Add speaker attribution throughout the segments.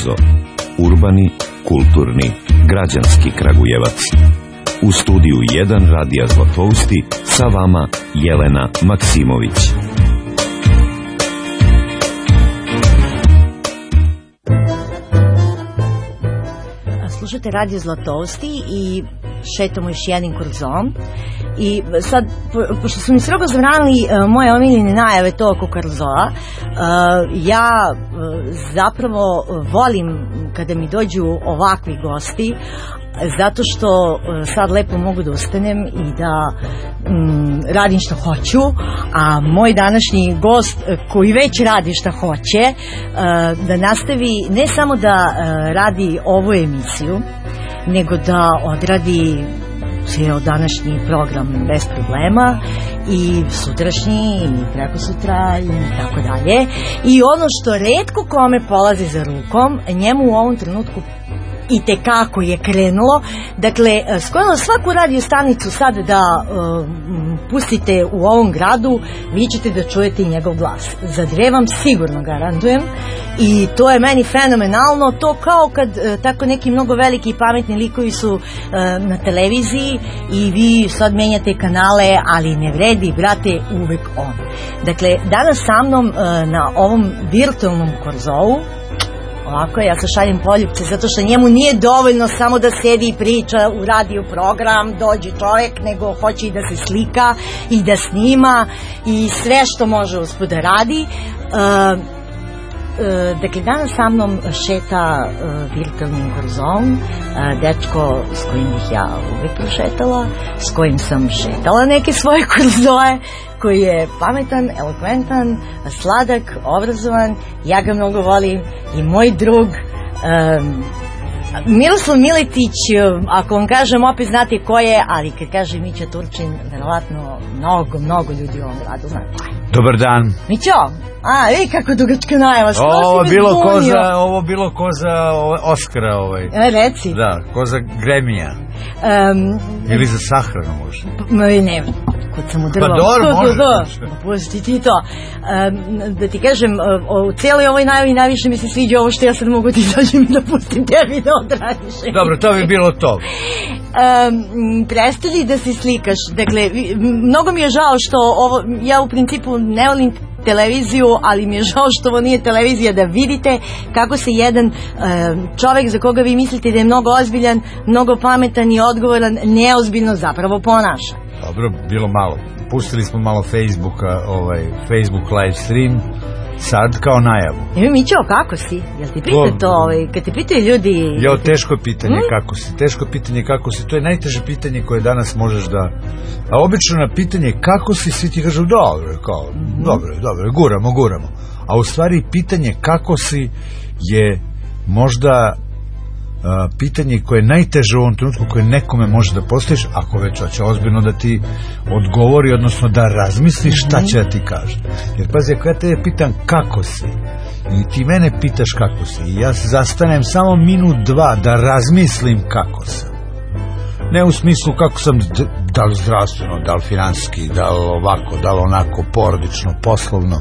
Speaker 1: Korzo. Urbani, kulturni, građanski Kragujevac. U studiju 1 Radija Zlatousti sa vama Jelena Maksimović.
Speaker 2: Slušate Radio Zlatousti i šetamo još jednim Korzom. I sad, pošto su mi strogo zabranili moje omiljene najave to oko Korzoa, ja zapravo volim kada mi dođu ovakvi gosti, zato što sad lepo mogu da ustanem i da radim što hoću, a moj današnji gost koji već radi što hoće, da nastavi ne samo da radi ovu emisiju, nego da odradi cijel današnji program bez problema i sutrašnji i preko sutra i tako dalje. I ono što retko kome polazi za rukom, njemu u ovom trenutku i tekako je krenulo. Dakle, skoro svaku radio stanicu sad da pustite u ovom gradu, vi ćete da čujete i njegov glas. Za dve vam sigurno garantujem i to je meni fenomenalno. To kao kad tako neki mnogo veliki i pametni likovi su na televiziji i vi sad menjate kanale, ali ne vredi, brate, uvek on. Dakle, danas sa mnom na ovom virtualnom Korzovu, ovako, ja se šaljem poljupce zato što njemu nije dovoljno samo da sedi i priča u radio program, dođe čovjek, nego hoće i da se slika i da snima i sve što može usput da radi. Dakle, danas sa mnom šeta virtualnim Korzom dečko s kojim bih ja uvijek prošetala, s kojim sam šetala neke svoje Korzoe, koji je pametan, elokventan, sladak, obrazovan, ja ga mnogo volim i moj drug Miroslav Miletić. Ako vam kažem opet znate ko je, ali kad kaže Mića Turčin, verovatno mnogo ljudi u ovom gradu znate.
Speaker 3: Dobar dan.
Speaker 2: Mićo, vidi kako dugačka najava.
Speaker 3: Ovo bilo ko za Oskara
Speaker 2: Reci.
Speaker 3: Da, ko za Gremija. Ili za sahranu možda.
Speaker 2: Ne, kod sam u drvo.
Speaker 3: Pa dobro, možda.
Speaker 2: Pusti ti to. Da ti kažem, u cijeloj ovoj najavi najviše mi se sviđa ovo što ja sad mogu ti dođem i da pustim tebi da odradiš.
Speaker 3: Dobro, to bi bilo to.
Speaker 2: Prestani da se slikaš. Dakle, mnogo mi je žao što ovo, ja u principu ne volim televiziju, ali mi je žao što ovo nije televizija, da vidite kako se jedan čovjek za koga vi mislite da je mnogo ozbiljan, mnogo pametan i odgovoran, neozbiljno zapravo ponaša.
Speaker 3: Dobro, bilo malo. Pustili smo malo Facebook live stream, sad kao najavu.
Speaker 2: Mićo, kako si? Jel ti pita to, kad ti pitaju ljudi...
Speaker 3: Teško pitanje kako si. Teško pitanje kako si, to je najteže pitanje koje danas možeš da... A obično na pitanje kako si, svi ti kažu dobro, guramo. A u stvari pitanje kako si je možda pitanje koje je najteže u ovom trenutku, koje nekome može da postaviš, ako već hoće ozbiljno da ti odgovori, odnosno da razmisliš šta će da ti kaže. Jer pazi, ako ja te pitam kako si i ti mene pitaš kako si i ja se zastanem samo minut, dva da razmislim kako sam, ne u smislu kako sam, da li zdravstveno, da li finansijski, da li ovako, da li onako, porodično, poslovno,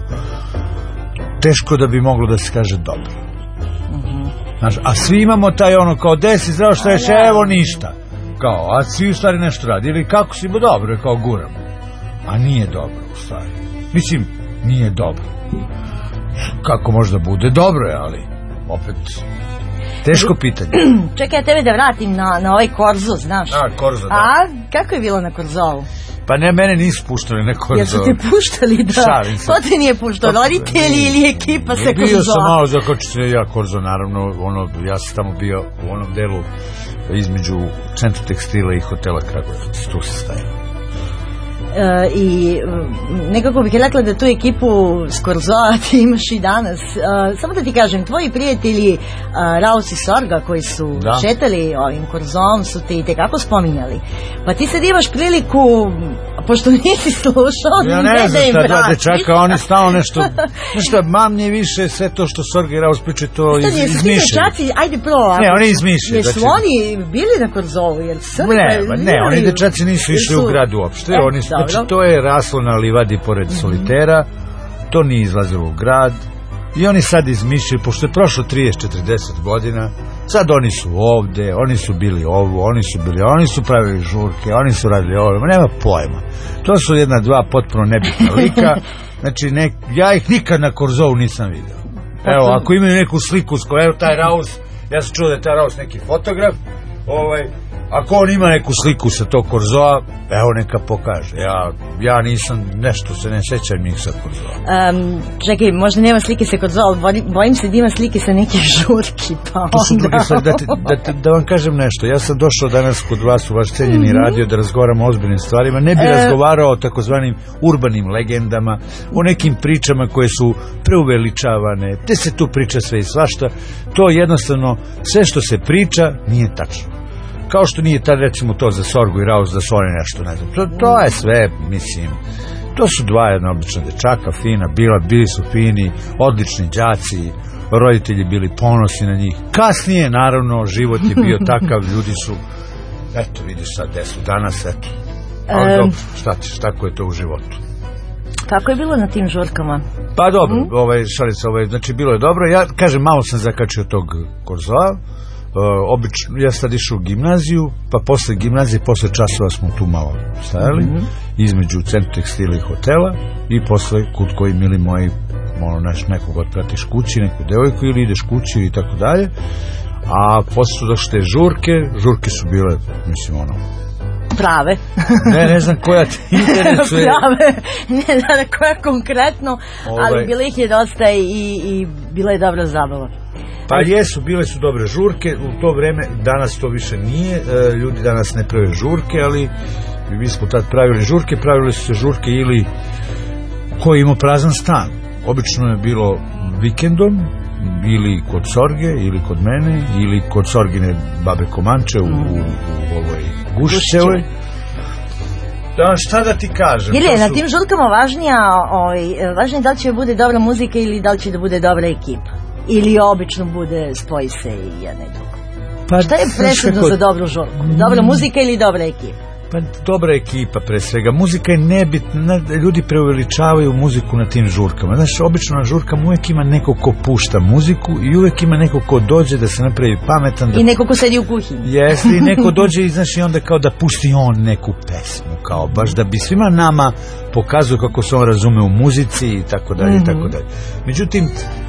Speaker 3: teško da bi moglo da se kaže dobro. Znaš, a svi imamo taj kao desi zdravo što reče, evo ništa. Kao, a svi u stvari nešto radi. Ili kako si, dobro, kao guramo. A nije dobro u stvari. Mislim, nije dobro. Kako može da bude? Dobro je, ali opet teško pitanje.
Speaker 2: Čekaj, ja tebe da vratim na ovaj Korzo, znaš.
Speaker 3: Korzo, da.
Speaker 2: A kako je bilo na Korzovu?
Speaker 3: Pa ne, mene nisu puštali na Korzo.
Speaker 2: Jer su te puštali, da.
Speaker 3: Šalim se.
Speaker 2: To te nije puštao, roditelji ili ekipa se Korzo?
Speaker 3: Bio sam malo zakočio ja Korzo, naravno, ja sam tamo bio u onom delu između Centra tekstila i hotela Kragujevac, tu se stavio.
Speaker 2: I nekako bih rekla da tu ekipu s Korzoa ti imaš i danas. Samo da ti kažem, tvoji prijatelji Raus i Sorga koji su šetali ovim Korzom su te i tekako spominjali. Pa ti sad imaš priliku, pošto nisi slušao,
Speaker 3: ja ne znam šta da dečaka, oni stalno nešto mamnje više, sve to što Sorga i Raus pričaju to izmišljaju.
Speaker 2: Ajde prvo.
Speaker 3: Ne, oni izmišljaju.
Speaker 2: Jesu oni bili na Korzovu?
Speaker 3: Ne, oni dečaci nisu išli u grad uopšte, oni su. Znači, to je raslo na livadi pored Solitera, to nije izlazilo u grad, I oni sad izmišljaju, pošto je prošlo 30-40 godina, sad oni su ovde, oni su bili ovo, oni su pravili žurke, oni su radili ovo, nema pojma. To su jedna, dva potpuno nebitna lika, znači ja ih nikad na Korzovu nisam vidio. Evo, ako imaju neku sliku, evo taj Raus, ja sam čuo da je taj Raus neki fotograf, ako on ima neku sliku sa tog Korzoa, evo neka pokaže. Ja nisam, nešto se ne sećam njih sa Korzoa.
Speaker 2: Čekaj, možda nema slike sa Korzoa, ali bojim se da ima slike sa nekih žurki, pa onda...
Speaker 3: To su druge stvari, da vam kažem nešto, ja sam došao danas kod vas u vaš cenjeni radio da razgovaramo o ozbiljnim stvarima, ne bi razgovarao o takozvanim urbanim legendama, o nekim pričama koje su preuveličavane, te se tu priča sve i svašta, to jednostavno, sve što se priča nije tačno. Kao što nije tad recimo to za Sorgu i Raus da su oni nešto, ne znam, to je sve, mislim, to su dva jedna obična dečaka, fina, bili su fini, odlični đaci, roditelji bili ponosni na njih. Kasnije, naravno, život je bio takav, ljudi su, eto, vidiš sad gde su danas, eto, ali dobro, šta ćeš, tako je to u životu.
Speaker 2: Kako je bilo na tim žurkama?
Speaker 3: Pa dobro, šalica, znači bilo je dobro, ja kažem, malo sam zakačio tog Korzoa, obično, ja sad išao u gimnaziju, pa posle gimnazije, posle časova smo tu malo stajali, između Centru tekstila i hotela, i posle kod koji mili moji, nekog otpratiš kući, neku devojku, ili ideš kući i tako dalje, a posle su došle žurke su bile, mislim,
Speaker 2: prave.
Speaker 3: Ne znam koja ti interesuje.
Speaker 2: Prave, ne znam koja konkretno, ali bilo ih je dosta i bila je dobra zabava.
Speaker 3: Pa jesu, bile su dobre žurke, u to vreme, danas to više nije, ljudi danas ne prave žurke, ali mi smo tad pravili su se žurke ili ko je imao prazan stan. Obično je bilo vikendom, ili kod Sorge, ili kod mene, ili kod Sorgine babe Komanče u ovoj Gušićevoj. Šta da ti kažem?
Speaker 2: Ili je na tim žurkama važnije da li će bude dobra muzika ili da li će da bude dobra ekipa? Ili obično bude spoj se i jedno i drugo? Šta je presudno za dobru žurku? Dobra muzika ili dobra ekipa?
Speaker 3: Pa dobra ekipa pre svega. Muzika je nebitna, ljudi preuveličavaju muziku na tim žurkama. Znaš, obično na žurkama uvek ima neko ko pušta muziku i uvek ima neko ko dođe da se napravi pametan.
Speaker 2: I neko ko sedi u kuhinji.
Speaker 3: Jeste, i neko dođe i znaš i onda kao da pusti on neku pesmu, kao baš da bi svima nama pokazuje kako se on razume u muzici i tako dalje i tako dalje. Međutim,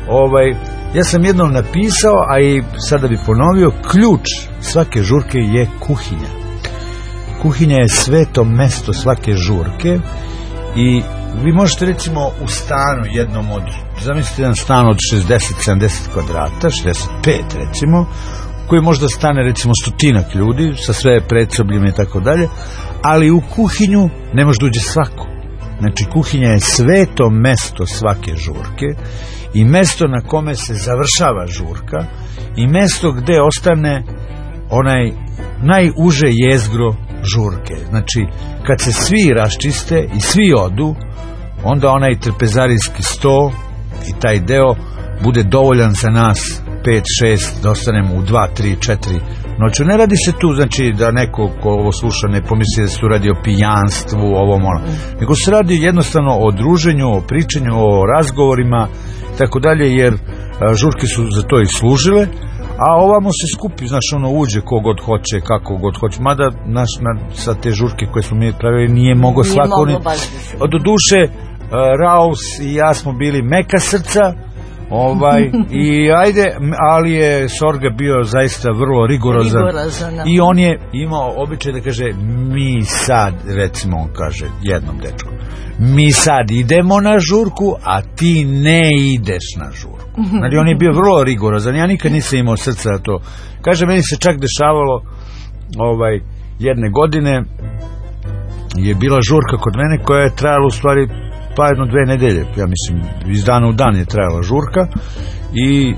Speaker 3: ja sam jednom napisao, a i sada bi ponovio, ključ svake žurke je kuhinja. Kuhinja je sveto mesto svake žurke i vi možete recimo u stanu jednom zamislite jedan stan od 60-70 kvadrata, 65 recimo, koji možda stane recimo 100 ljudi sa sve predsobljima i tako dalje, ali u kuhinju ne može da uđe svako. Znači kuhinja je sveto mesto svake žurke i mesto na kome se završava žurka i mesto gde ostane onaj najuže jezgro žurke. Znači, kad se svi raščiste i svi odu, onda onaj trpezarijski sto i taj deo bude dovoljan za nas 5-6 da ostanemo u 2, 3, 4 noću. Ne radi se tu, znači, da neko ko ovo sluša ne pomisli da se tu radi o pijanstvu, ovom ono. Nego se radi jednostavno o druženju, o pričanju, o razgovorima, tako dalje, jer žurke su za to i služile. A ovamo se skupi, znaš, uđe kogod hoće, kako god hoće, mada sa te žurke koje smo mi pravili nije mogo svako. Do duše, Raus i ja smo bili meka srca, i ajde, ali je Sorga bio zaista vrlo rigorozan. I on je imao običaj da kaže, mi sad, recimo on kaže jednom dečku, mi sad idemo na žurku, a ti ne ideš na žurku. Znači on je bio vrlo rigorozan, ja nikad nisam imao srca za to. Kaže, meni se čak dešavalo jedne godine je bila žurka kod mene koja je trajala u stvari pa 1-2 nedelje, ja mislim iz dana u dan je trajala žurka i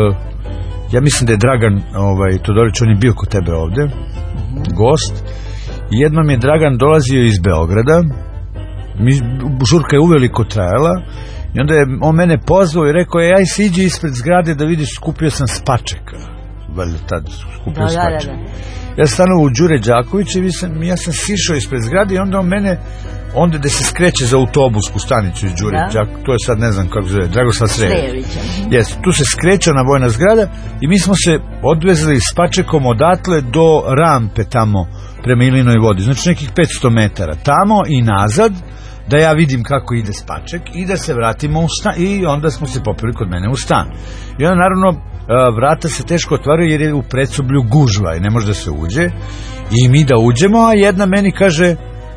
Speaker 3: ja mislim da je Dragan Todorić, on je bio kod tebe ovde gost i jednom je Dragan dolazio iz Beograda, žurka je uveliko trajala i onda je on mene pozvao i rekao, aj se iđi ispred zgrade da vidiš, skupio sam spačeka, valjda tad skupio spačeka. Ja stanuo u Đure Đakovića i ja sam sišao ispred zgrade i onda on mene onda gde se skreće za autobusku stanicu iz Đurića, to je sad ne znam kako zove, Dragoslav Srejevića. Tu se skreće na vojna zgrada i mi smo se odvezli s Pačekom odatle do rampe tamo prema Ilinoj vodi, znači nekih 500 metara tamo i nazad, da ja vidim kako ide Spaček i da se vratimo u stan. I onda smo se popili kod mene u stan. I onda naravno vrata se teško otvaraju jer je u predsoblju gužva i ne može da se uđe. I mi da uđemo, a jedna meni kaže,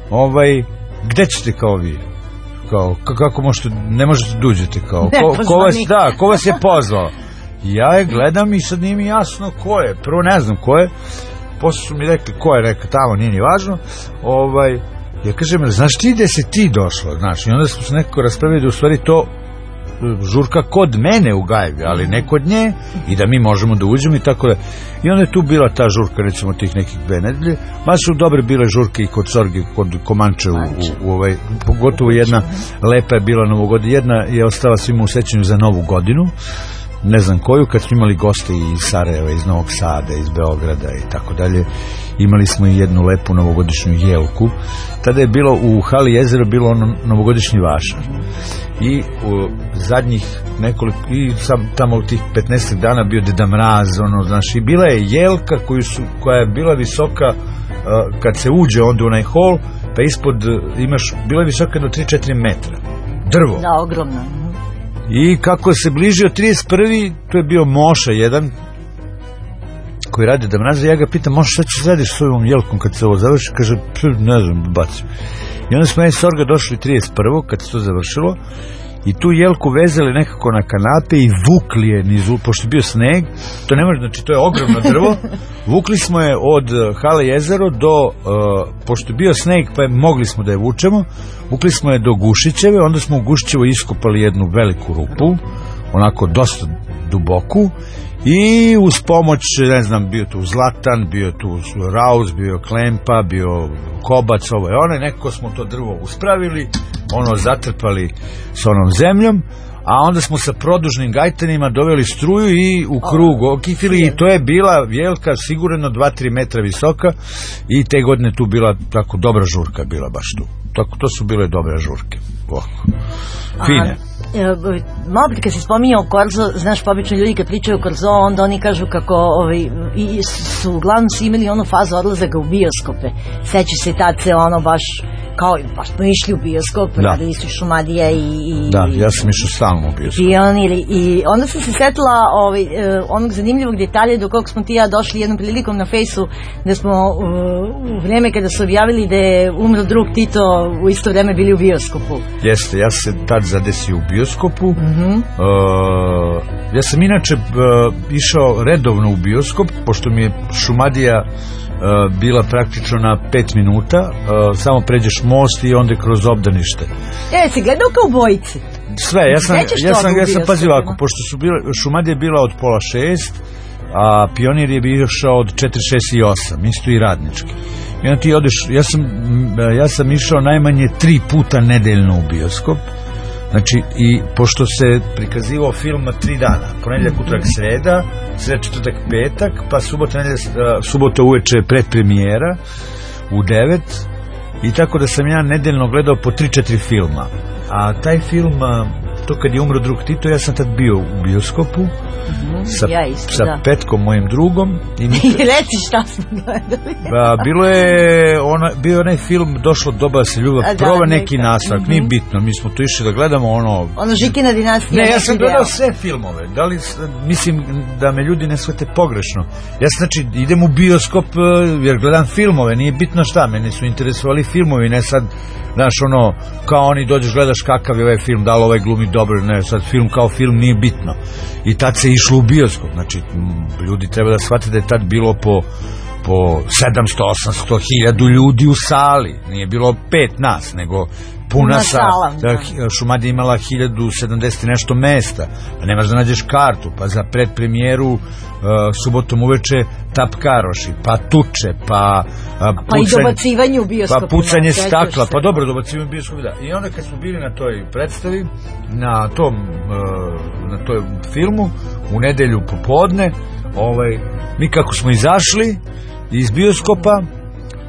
Speaker 3: gde ćete kao vi? Kao, kako možete, ne možete da uđete kao, ko vas je pozvao? Ja je gledam i sad nije mi jasno ko je, prvo ne znam ko je, posle su mi rekli ko je, rekao tamo, nije ni važno, ja kažem, znaš ti gde si ti došla, znaš, i onda smo se nekako raspravili da u stvari to žurka kod mene u Gajbi, ali ne kod nje, i da mi možemo da uđemo i tako da. I onda je tu bila ta žurka, recimo tih nekih 2 nedelje, ma su dobre bile žurke i kod Sorge, kod Komanče, pogotovo jedna lepa je bila novogodišnja, jedna je ostala svima u sećanju za Novu godinu, ne znam koju, kad smo imali goste iz Sarajeva, iz Novog Sada, iz Beograda i tako dalje, imali smo i jednu lepu novogodišnju jelku. Tada je bilo u hali Jezero bilo ono novogodišnji vašar i u zadnjih nekoliko, i sam tamo u tih 15 dana bio Deda Mraz, znaš, i bila je jelka koja je bila visoka, kad se uđe onda u onaj hol, pa ispod imaš, bila je visoka do 3-4 metra drvo.
Speaker 2: Da, ogromno.
Speaker 3: I kako se bližio 31. to je bio Moša jedan koji radi Deda Mraza, ja ga pitam, Moša, šta ćeš radiš s ovom jelkom kad se ovo završi? Kaže, ne znam, bacim. I onda smo ja i Sorga došli 31. kad se to završilo i tu jelku vezali nekako na kanape i vukli je nizu, pošto je bio sneg, to ne može, znači to je ogromno drvo, vukli smo je od hale Jezero do, pošto je bio sneg pa mogli smo da je vučemo, vukli smo je do Gušićeve, onda smo u Gušićevo iskopali jednu veliku rupu, onako dosta duboku, i uz pomoć, ne znam, bio tu Zlatan, bio tu Raus, bio Klempa, bio Kobac, ovo je one, nekako smo to drvo uspravili, zatrpali s onom zemljom, a onda smo sa produžnim gajtanima doveli struju i u krug okifili i to je bila jelka sigurno 2-3 metra visoka i te godine tu bila tako dobra žurka, bila baš tu. Tako, to su bile dobre žurke. Fine.
Speaker 2: Malo prije kad si spominjao Korzo, znaš, pobično ljudi kad pričaju o Korzo, onda oni kažu kako su uglavnom svi imali onu fazu odlazaka u bioskope. Sećaš se tad se baš kao, baš smo išli u bioskop, radili su Šumadija i
Speaker 3: da, ja sam išao stalno u bioskop.
Speaker 2: I onda sam se setila onog zanimljivog detalja do kog smo ti ja došli jednom prilikom na fejsu, da smo u vreme kada su objavili da je umro drug Tito u isto vreme bili u bioskopu.
Speaker 3: Jeste, ja sam tad zadesio u bioskopu. Ja sam inače išao redovno u bioskop, pošto mi je Šumadija bila praktično na 5 minuta, samo pređeš most i onda kroz obdanište.
Speaker 2: Si gledao kao bojici?
Speaker 3: Sve, ja sam pazio ovako, pošto Šumadija bila od 5:30, a Pionir je bio išao od 4, 6 i 8, isto i radnički. I onda ti odeš, ja sam išao najmanje 3 puta nedeljno u bioskop. Znači, i pošto se prikazivao film 3 dana, ponedjeljak, utorak, sreda, četvrtak, petak, pa subota uveče predpremijera u 9, i tako da sam ja nedeljno gledao po 3-4 filma. A taj film, to kad je umro drug Tito, ja sam tad bio u bioskopu sa Petkom, mojim drugom. I
Speaker 2: reci šta smo gledali.
Speaker 3: Bio je onaj film Došlo doba da se ljubav proba, neki nastavak, nije bitno, mi smo tu išli da gledamo ono
Speaker 2: Žikina dinastija.
Speaker 3: Ne, ja sam gledao sve filmove, mislim da me ljudi ne shvate pogrešno. Ja znači idem u bioskop jer gledam filmove, nije bitno šta, mene su interesovali filmovi, ne sad, znaš, kao oni dođeš, gledaš kakav je ovaj film, da li ovaj glumi dobro, ne, sad film kao film, nije bitno. I tad se išlo u bioskop, znači ljudi treba da shvate da je tad bilo po 700-800.000 ljudi u sali, nije bilo 5 nas, nego puna sala. Šumadija imala 1070 nešto mesta, pa nemaš da nađeš kartu, pa za predpremijeru subotom uveče tapkaroši, pa tuče, pa
Speaker 2: i dobacivanje u bioskopu,
Speaker 3: pa pucanje stakla, pa dobro, dobacivanje u bioskopu, da. I onda kad smo bili na toj predstavi, na toj filmu, u nedelju popodne, mi kako smo izašli iz bioskopa,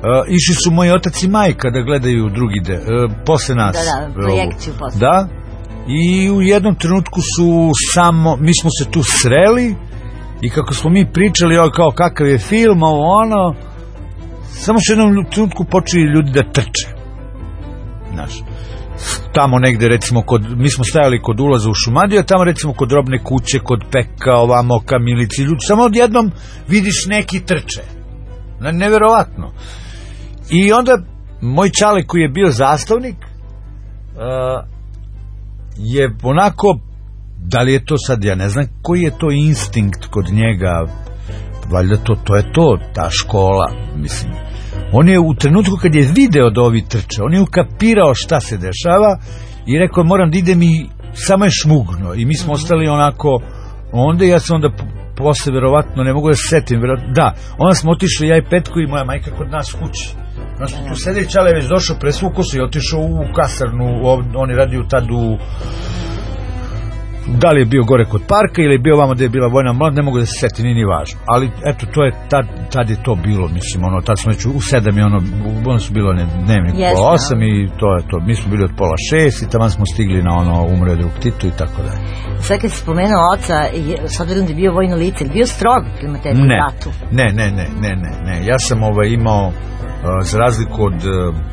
Speaker 3: išli su moji otac i majka da gledaju drugi posle nas.
Speaker 2: Projekciju posle.
Speaker 3: Da, i u jednom trenutku mi smo se tu sreli i kako smo mi pričali kao kakav je film, samo su u jednom trenutku počeli ljudi da trče. Znaš, tamo negde recimo mi smo stajali kod ulaza u Šumadiju, a tamo recimo kod Robne kuće, kod Peka, ovamo ka Milici, ljudi, samo odjednom vidiš neki trče. Neverovatno. I onda moj čale koji je bio zastavnik je onako, da li je to sad, ja ne znam koji je to instinkt kod njega, valjda to je to, ta škola, mislim. On je u trenutku kad je video da ovi trče, on je ukapirao šta se dešava i rekao moram da idem i samo je šmugno i mi smo ostali onako, onda ja sam onda posle verovatno, ne mogu da se setim, da, onda smo otišli ja i Petko i moja majka kod nas kući. Onda smo tu sedeli, Čale je već došao, presvukao se i otišao u kasarnu, on je radio tad da li je bio gore kod parka ili je bio ovamo gde je bila vojna mlad, ne mogu da se setim, nije ni važno. Ali eto, to je tad je to bilo, mislim, tad smo već u 7 i ono su bilo dnevnik pola 8 i to je to. Mi smo bili od pola 6 i tamo smo stigli na umre drug Titu i tako dalje.
Speaker 2: Sad kad si spomenuo oca, s obzirom da je bio vojno lice, bio strog prema tebi u ratu?
Speaker 3: Ne. Ja sam imao, za razliku od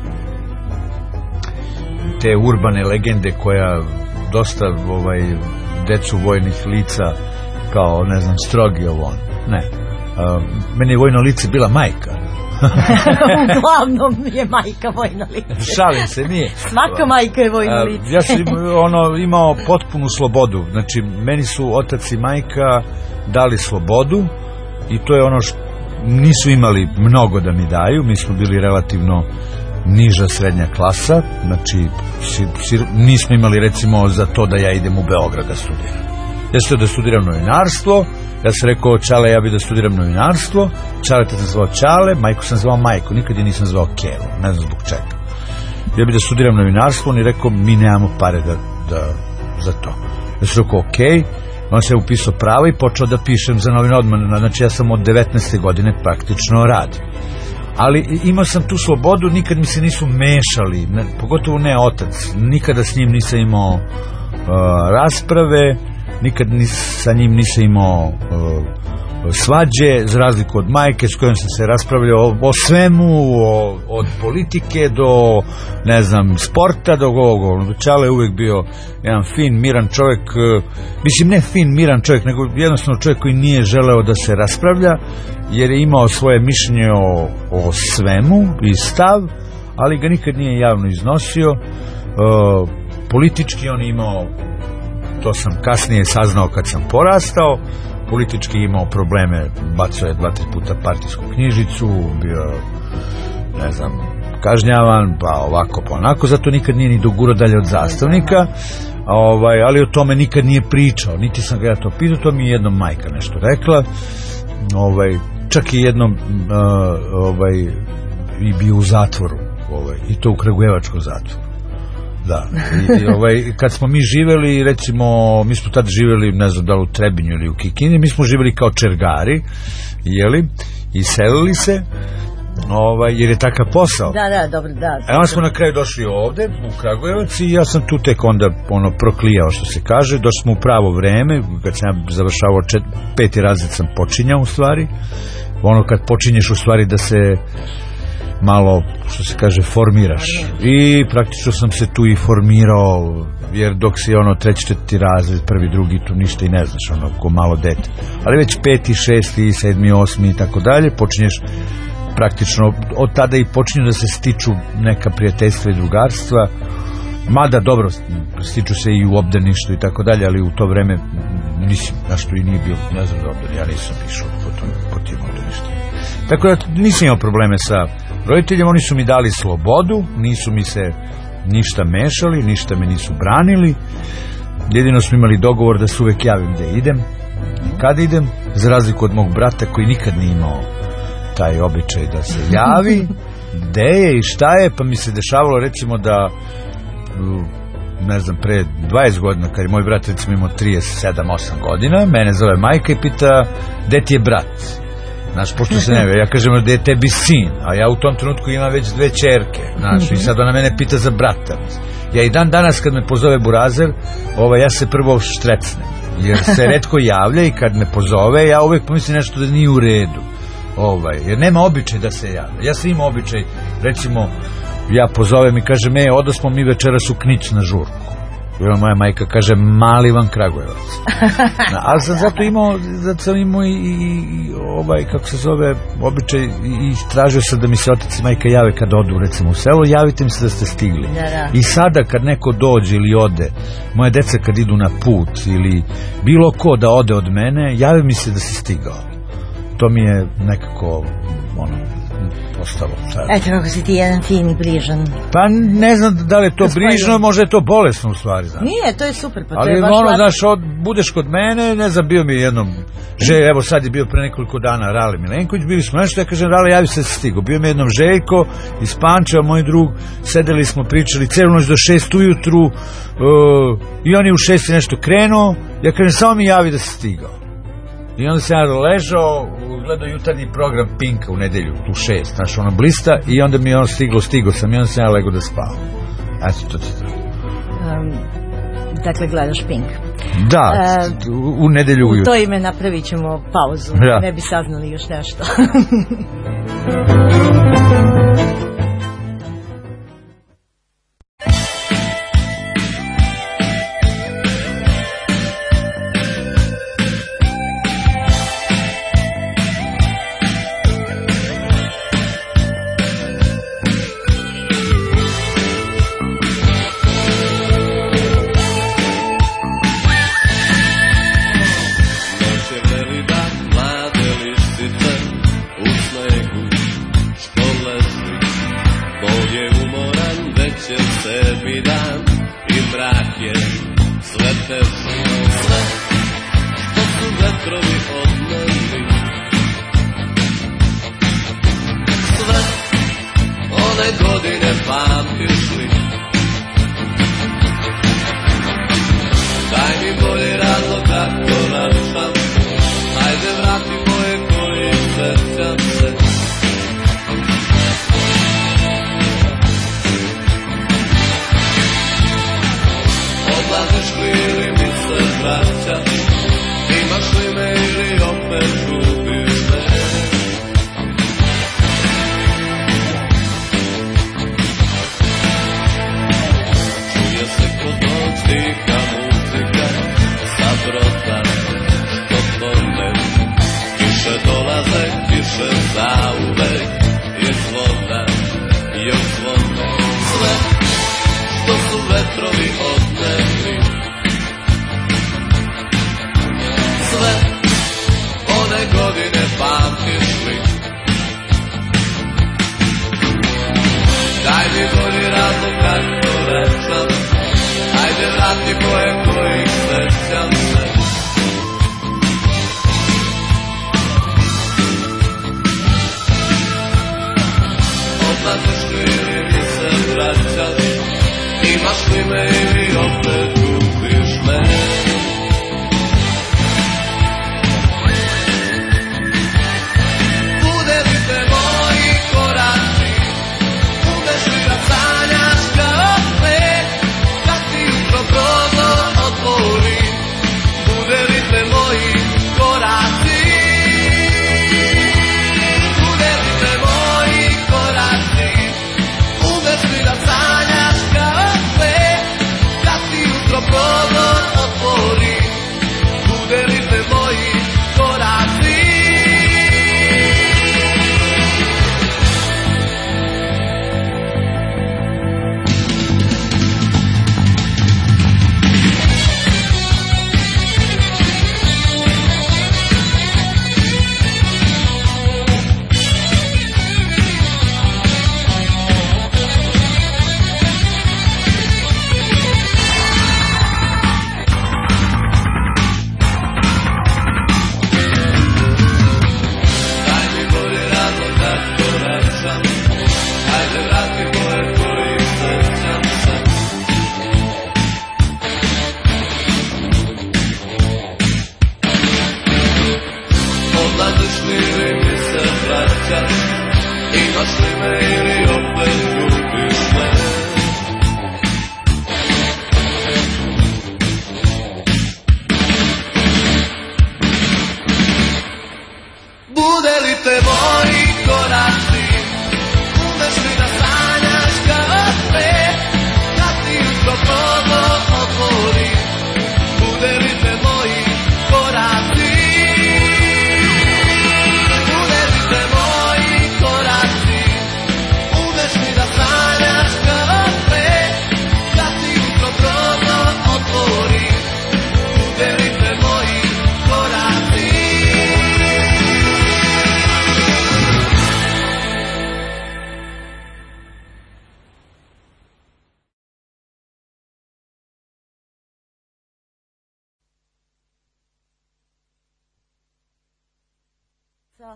Speaker 3: te urbane legende koja dosta decu vojnih lica kao, ne znam, strogi ne. Meni je vojno lice bila majka.
Speaker 2: Uglavnom je majka vojno lice.
Speaker 3: Šalim se, nije.
Speaker 2: Svaka majka je vojno lice.
Speaker 3: Ja sam imao potpunu slobodu. Znači, meni su otac i majka dali slobodu i to je ono što nisu imali mnogo da mi daju. Mi smo bili relativno niža srednja klasa, znači nismo imali recimo za to da ja idem u Beograd da studiram. Ja sam da studiram novinarstvo, ja sam rekao Čale, ja bih da studiram novinarstvo, Čale te sam zvao Čale, majku sam zvao majku, nikad je nisam zvao Kevo, ne znam zbog čega. Ja bih da studiram novinarstvo, on je rekao mi nemamo pare za to. Ja sam rekao okej, on se je upisao pravo i počeo da pišem za novine odmah, znači ja sam od 19. godine praktično radim. Ali imao sam tu slobodu, nikad mi se nisu mešali, pogotovo ne otac, nikada s njim nisam imao rasprave, nikad sa njim nisam imao svađe, za razliku od majke s kojom sam se raspravljao o svemu, od politike do, ne znam, sporta do ovoga. Čale je uvijek bio jedan fin, miran čovjek, mislim ne fin, miran čovjek, nego jednostavno čovjek koji nije želeo da se raspravlja, jer je imao svoje mišljenje o svemu i stav, ali ga nikad nije javno iznosio. Politički on imao, to sam kasnije saznao kad sam porastao, politički imao probleme, bacao je 2-3 puta partijsku knjižicu, bio, ne znam, kažnjavan, pa ovako, pa onako, zato nikad nije ni dogurao dalje od zastavnika, ali o tome nikad nije pričao, niti sam ga ja to pitao, to mi je jednom majka nešto rekla, čak i jednom i bio u zatvoru, i to u Kragujevačkom zatvoru. Da, kad smo mi živeli, recimo, mi smo tad živeli, ne znam da li u Trebinju ili u Kikindi, mi smo živeli kao čergari, jeli, i selili se, jer je takav posao.
Speaker 2: Da, dobro, da.
Speaker 3: Onda smo na kraju došli ovde, u Kragujevac, i ja sam tu tek onda proklijao, što se kaže, došli smo u pravo vreme, kad sam ja završavao 5. razred sam počinjao, u stvari, kad počinješ u stvari da se malo, što se kaže, formiraš. I praktično sam se tu i formirao, jer dok si 3. 4. razred, 1. 2. tu ništa i ne znaš, ko malo dete. Ali već 5. 6. 7. 8. i tako dalje, počinješ praktično, od tada i počinju da se stiču neka prijateljstva i drugarstva, mada dobro, stiču se i u obdaništu i tako dalje, ali u to vreme nisam, što i nije bilo, ne znam da ja nisam išao po tim obdaništima. Tako da nisam imao probleme sa roditeljima, oni su mi dali slobodu, nisu mi se ništa mešali, ništa me nisu branili, jedino smo imali dogovor da se uvek javim gde idem i kad idem, za razliku od mog brata koji nikad nije imao taj običaj da se javi gde je i šta je, pa mi se dešavalo recimo da, ne znam, pre 20 godina, kad je moj brat recimo imao 37-8 godina, mene zove majka i pita gde ti je brat. Znaš, pošto se ne ja kažem da je tebi sin, a ja u tom trenutku imam već 2 ćerke, znaš, i sad ona mene pita za brata. Ja i dan danas kad me pozove Burazer, ja se prvo štrecnem, jer se retko javlja i kad me pozove, ja uvek pomislim nešto da nije u redu. Jer nema običaj da se javlja. Ja sam imao običaj, recimo, ja pozovem i kažem, odosmo mi večeras u Knić na žurku. Moja majka kaže, mali Ivan Kragujevac. Ali sam zato imao i kako se zove, običaj, i tražio sam da mi se otac i majka jave kad odu, recimo, u selo, javite mi se da ste stigli. I sada kad neko dođe ili ode, moje deca kad idu na put ili bilo ko da ode od mene, javi mi se da si stigao. To mi je nekako postalo.
Speaker 2: Eto kako si ti jedan fin i brižan.
Speaker 3: Pa ne znam da li je to brižno, možda je to bolesno u stvari.
Speaker 2: Nije, to je super.
Speaker 3: Ali znaš, budeš kod mene, ne znam, bio mi jednom evo sad je bio pre nekoliko dana Rale Milenković, bili smo nešto, ja kažem Rale, javi se stigo. Bio mi jednom Željko iz Pančeva, moj drug, sedeli smo, pričali celu noć do 6 ujutru i on je u 6 nešto krenuo, ja kažem samo mi javi da se stigao. I onda sam ja ležao, gledao jutarnji program Pinka u nedelju, u 6, znaš, ona blista, i onda mi je on stigo sam i onda sam ja legao da spavam. Eto, to ti treba.
Speaker 2: Dakle, gledaš Pink.
Speaker 3: Da, u nedelju ujutru.
Speaker 2: U to ime napravit ćemo pauzu, ne bi saznali još nešto. Deca,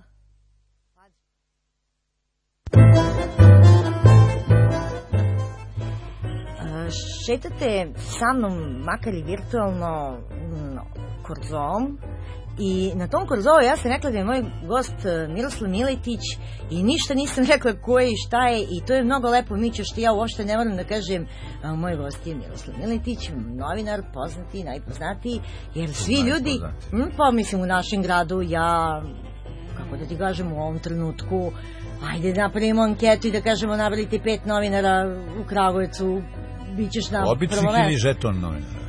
Speaker 2: šetate sa mnom, makar i virtualno, korzom. I na tom korzovu ja sam rekla da je moj gost Miroslav Miletić i ništa nisam rekla ko je i šta je i to je mnogo lepo, Mićo, što ja uopšte ne moram da kažem. Moj gost je Miroslav Miletić, novinar, poznati, najpoznatiji, jer svi ljudi, pa mislim u našem gradu, ja, kako da ti kažem, u ovom trenutku, ajde da napravimo anketu i da kažemo nabrite 5 novinara u Kragujevcu, bit ćeš na prvo mesto.
Speaker 3: Običnih ili žeton novinara?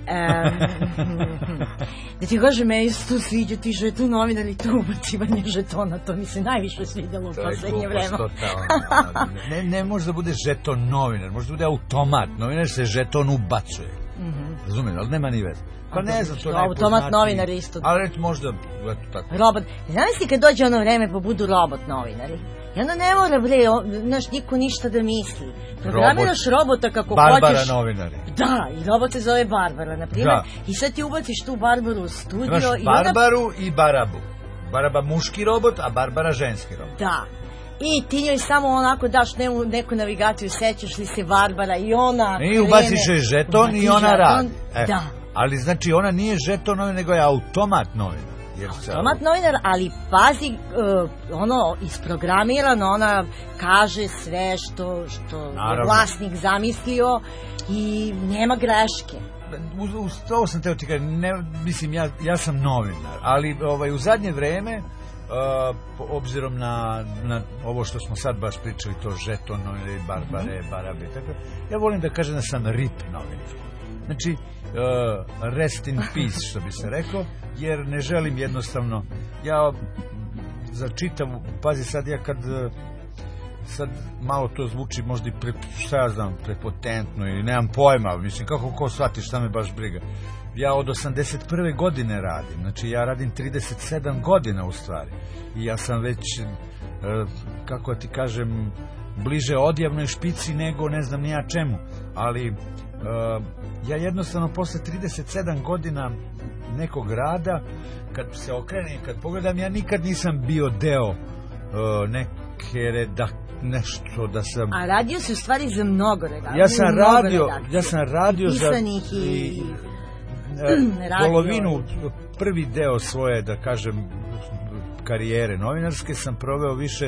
Speaker 2: Da ti kažem, meni se tu sviđa ti žeton novinar i to ubacivanje žetona, to mi se najviše svidjelo u poslednje vreme.
Speaker 3: Ne može da bude žeton novinar, može da bude automat novinar, se žeton ubacuje. Razumijem, ali nema ni veze. Pa ne znam, to je najpoznatiji.
Speaker 2: Automat novinar isto.
Speaker 3: Ali možda, eto tako.
Speaker 2: Robot. Znaš li kad dođe ono vreme pa budu robot novinari? I onda ne mora, znaš, niko ništa da misli. Programiraš robota kako
Speaker 3: Barbara
Speaker 2: hoćeš.
Speaker 3: novinari.
Speaker 2: Da, i robot se zove Barbara, na primjer. I sad ti ubaciš tu Barbaru u studio.
Speaker 3: Imaš Barbaru i Barabu. Baraba muški robot, a Barbara ženski robot.
Speaker 2: Da. I ti njoj samo onako daš neku navigaciju, sećaš li se Barbara i ona...
Speaker 3: I ubaciš joj žeton i ona radi.
Speaker 2: Da.
Speaker 3: Ali znači ona nije žeton novinar, nego je automat novinar.
Speaker 2: Automat novinar, ali pazi, ono, isprogramirano, ona kaže sve što je vlasnik zamislio i nema greške.
Speaker 3: Ovo sam teo ti kažem, mislim, ja sam novinar, ali u zadnje vreme, obzirom na ovo što smo sad baš pričali, to žeton novinar, Barbare, Barabe, tako, ja volim da kažem da sam RIP novinar. Znači, rest in peace, što bi se rekao, jer ne želim jednostavno, ja za čitavu, pazi sad ja kad, sad malo to zvuči možda i šta ja znam, prepotentno ili nemam pojma, mislim kako ko shvati šta me baš briga. Ja od 81. godine radim, znači ja radim 37 godina u stvari i ja sam već, kako ti kažem, bliže odjavnoj špici nego ne znam ni ja čemu, ali ja jednostavno posle 37 godina nekog rada, kad se okrenem, kad pogledam, ja nikad nisam bio deo neke nešto da sam...
Speaker 2: A radio si u stvari za mnogo redakcija.
Speaker 3: Ja sam radio za polovinu, prvi deo svoje, da kažem, karijere novinarske sam proveo više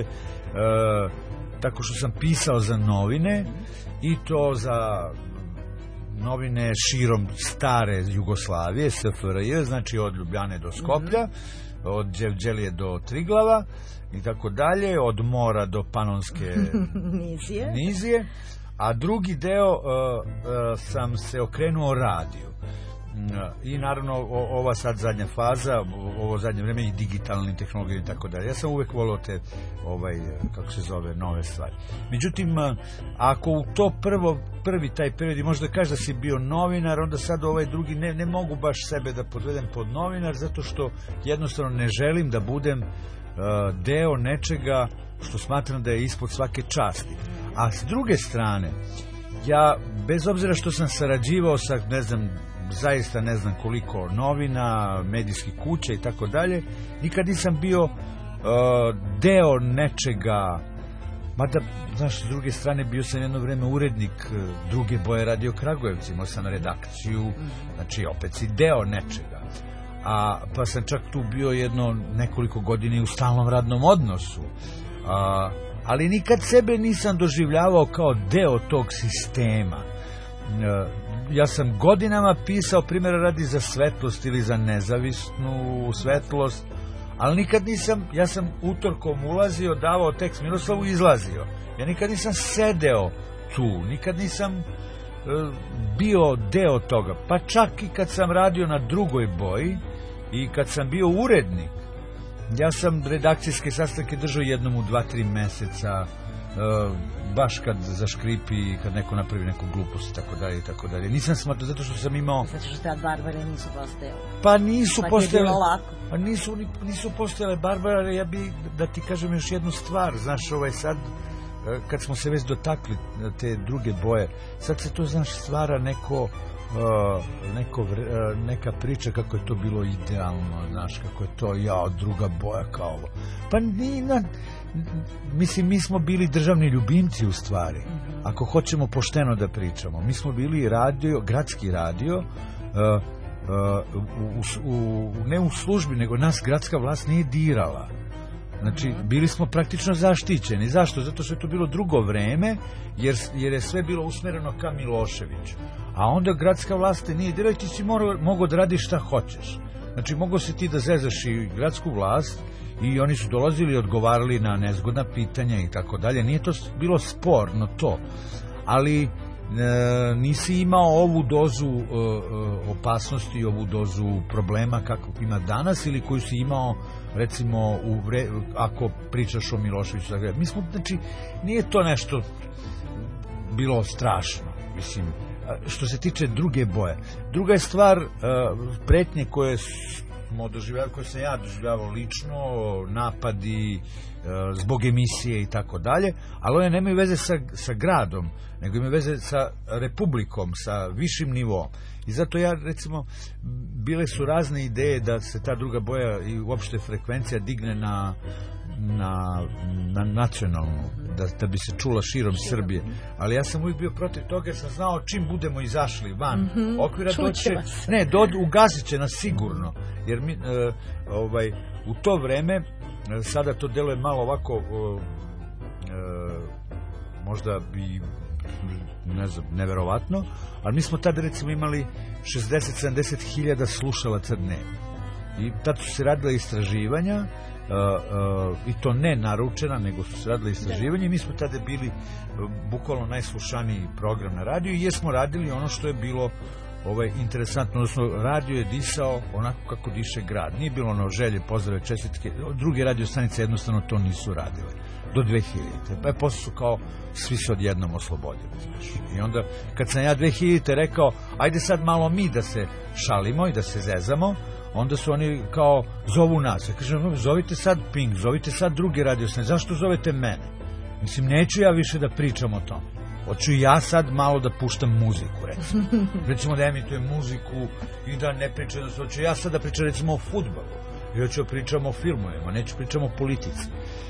Speaker 3: tako što sam pisao za novine i to za novine širom stare Jugoslavije, SFRJ, znači od Ljubljane do Skoplja, od Đevđelije do Triglava i tako dalje, od mora do Panonske nizije, a drugi deo sam se okrenuo radiju. I naravno ova sad zadnja faza, ovo zadnje vreme i digitalne tehnologije i tako dalje. Ja sam uvek volio te kako se zove, nove stvari. Međutim, ako u to prvi taj period i možda kažeš da si bio novinar, onda sad ovaj drugi ne mogu baš sebe da podvedem pod novinar, zato što jednostavno ne želim da budem deo nečega što smatram da je ispod svake časti. A s druge strane, ja bez obzira što sam sarađivao sa, ne znam, zaista ne znam koliko novina, medijskih kuća i tako dalje, nikad nisam bio deo nečega, mada, znaš, s druge strane bio sam jedno vreme urednik Druge boje Radio Kragujevci, imao sam redakciju, znači opet si deo nečega, pa sam čak tu bio nekoliko godina u stalnom radnom odnosu, ali nikad sebe nisam doživljavao kao deo tog sistema. Ja sam godinama pisao, primjera radi, za Svetlost ili za Nezavisnu Svetlost, ali nikad nisam, ja sam utorkom ulazio, davao tekst Miroslavu i izlazio. Ja nikad nisam sedeo tu, nikad nisam bio deo toga. Pa čak i kad sam radio na Drugoj boji i kad sam bio urednik, ja sam redakcijske sastanke držao jednom u 2-3 meseca, baš kad zaškripi, kad neko napravi neku glupost i tako dalje i tako dalje. Nisam smatrao, zato što sam imao...
Speaker 2: Zato što te Barbare nisu postojale.
Speaker 3: Pa nisu postojale.
Speaker 2: Pa
Speaker 3: nisu postojale Barbare, ja bi da ti kažem još jednu stvar, znaš, sad, kad smo se već dotakli te Druge boje, sad se to, znaš, stvara neko neka priča kako je to bilo idealno, znaš, kako je to druga boja kao ovo. Pa mislim, mi smo bili državni ljubimci u stvari, ako hoćemo pošteno da pričamo. Mi smo bili gradski radio, ne u službi, nego nas gradska vlast nije dirala. Znači, bili smo praktično zaštićeni. Zašto? Zato što je to bilo drugo vreme, jer je sve bilo usmereno ka Miloševiću. A onda gradska vlast nije dirala, ti si mogao da radiš šta hoćeš. Znači, mogao si ti da zezaš i gradsku vlast i oni su dolazili i odgovarali na nezgodna pitanja i tako dalje. Nije to bilo sporno to, ali nisi imao ovu dozu opasnosti, ovu dozu problema kako ima danas ili koju si imao recimo ako pričaš o Miloševiću. Mi smo, znači, nije to nešto bilo strašno, mislim, što se tiče druge boje. Druga je stvar pretnje koje smo doživljavali, koje sam ja doživljavao lično, napadi zbog emisije i tako dalje, ali one nemaju veze sa gradom, nego imaju veze sa republikom, sa višim nivoom. I zato ja, recimo, bile su razne ideje da se ta druga boja i uopšte frekvencija digne na nacionalnu, da bi se čula širom Srbije. Ali ja sam uvijek bio protiv toga jer sam znao čim budemo izašli van okvira, ugasit će nas sigurno. Jer mi, u to vreme, sada to deluje malo ovako, možda bi, ne znam, neverovatno, ali mi smo tada recimo imali 60-70 hiljada slušalaca dnevno. I tad su se radila istraživanja, i to ne naručena, nego su se radile istraživanje i mi smo tada bili bukvalno najslušaniji program na radiju i jesmo radili ono što je bilo interesantno, odnosno radio je disao onako kako diše grad. Nije bilo ono želje, pozdrave, čestitke. Druge radio stanice jednostavno to nisu radile do 2000. Pa je posle su kao svi se odjednom oslobodili. I onda kad sam ja 2000. rekao ajde sad malo mi da se šalimo i da se zezamo, onda su oni kao zovu nas. Ja kažem, zovite sad Pink, zovite sad druge radio stanice. Zašto zovete mene? Mislim, neću ja više da pričam o tome. Hoću ja sad malo da puštam muziku, recimo. Recimo da emitujem muziku i da ne pričam, hoću ja sad da pričam recimo o fudbalu. I hoću da pričam o filmovima, neću pričam o politici.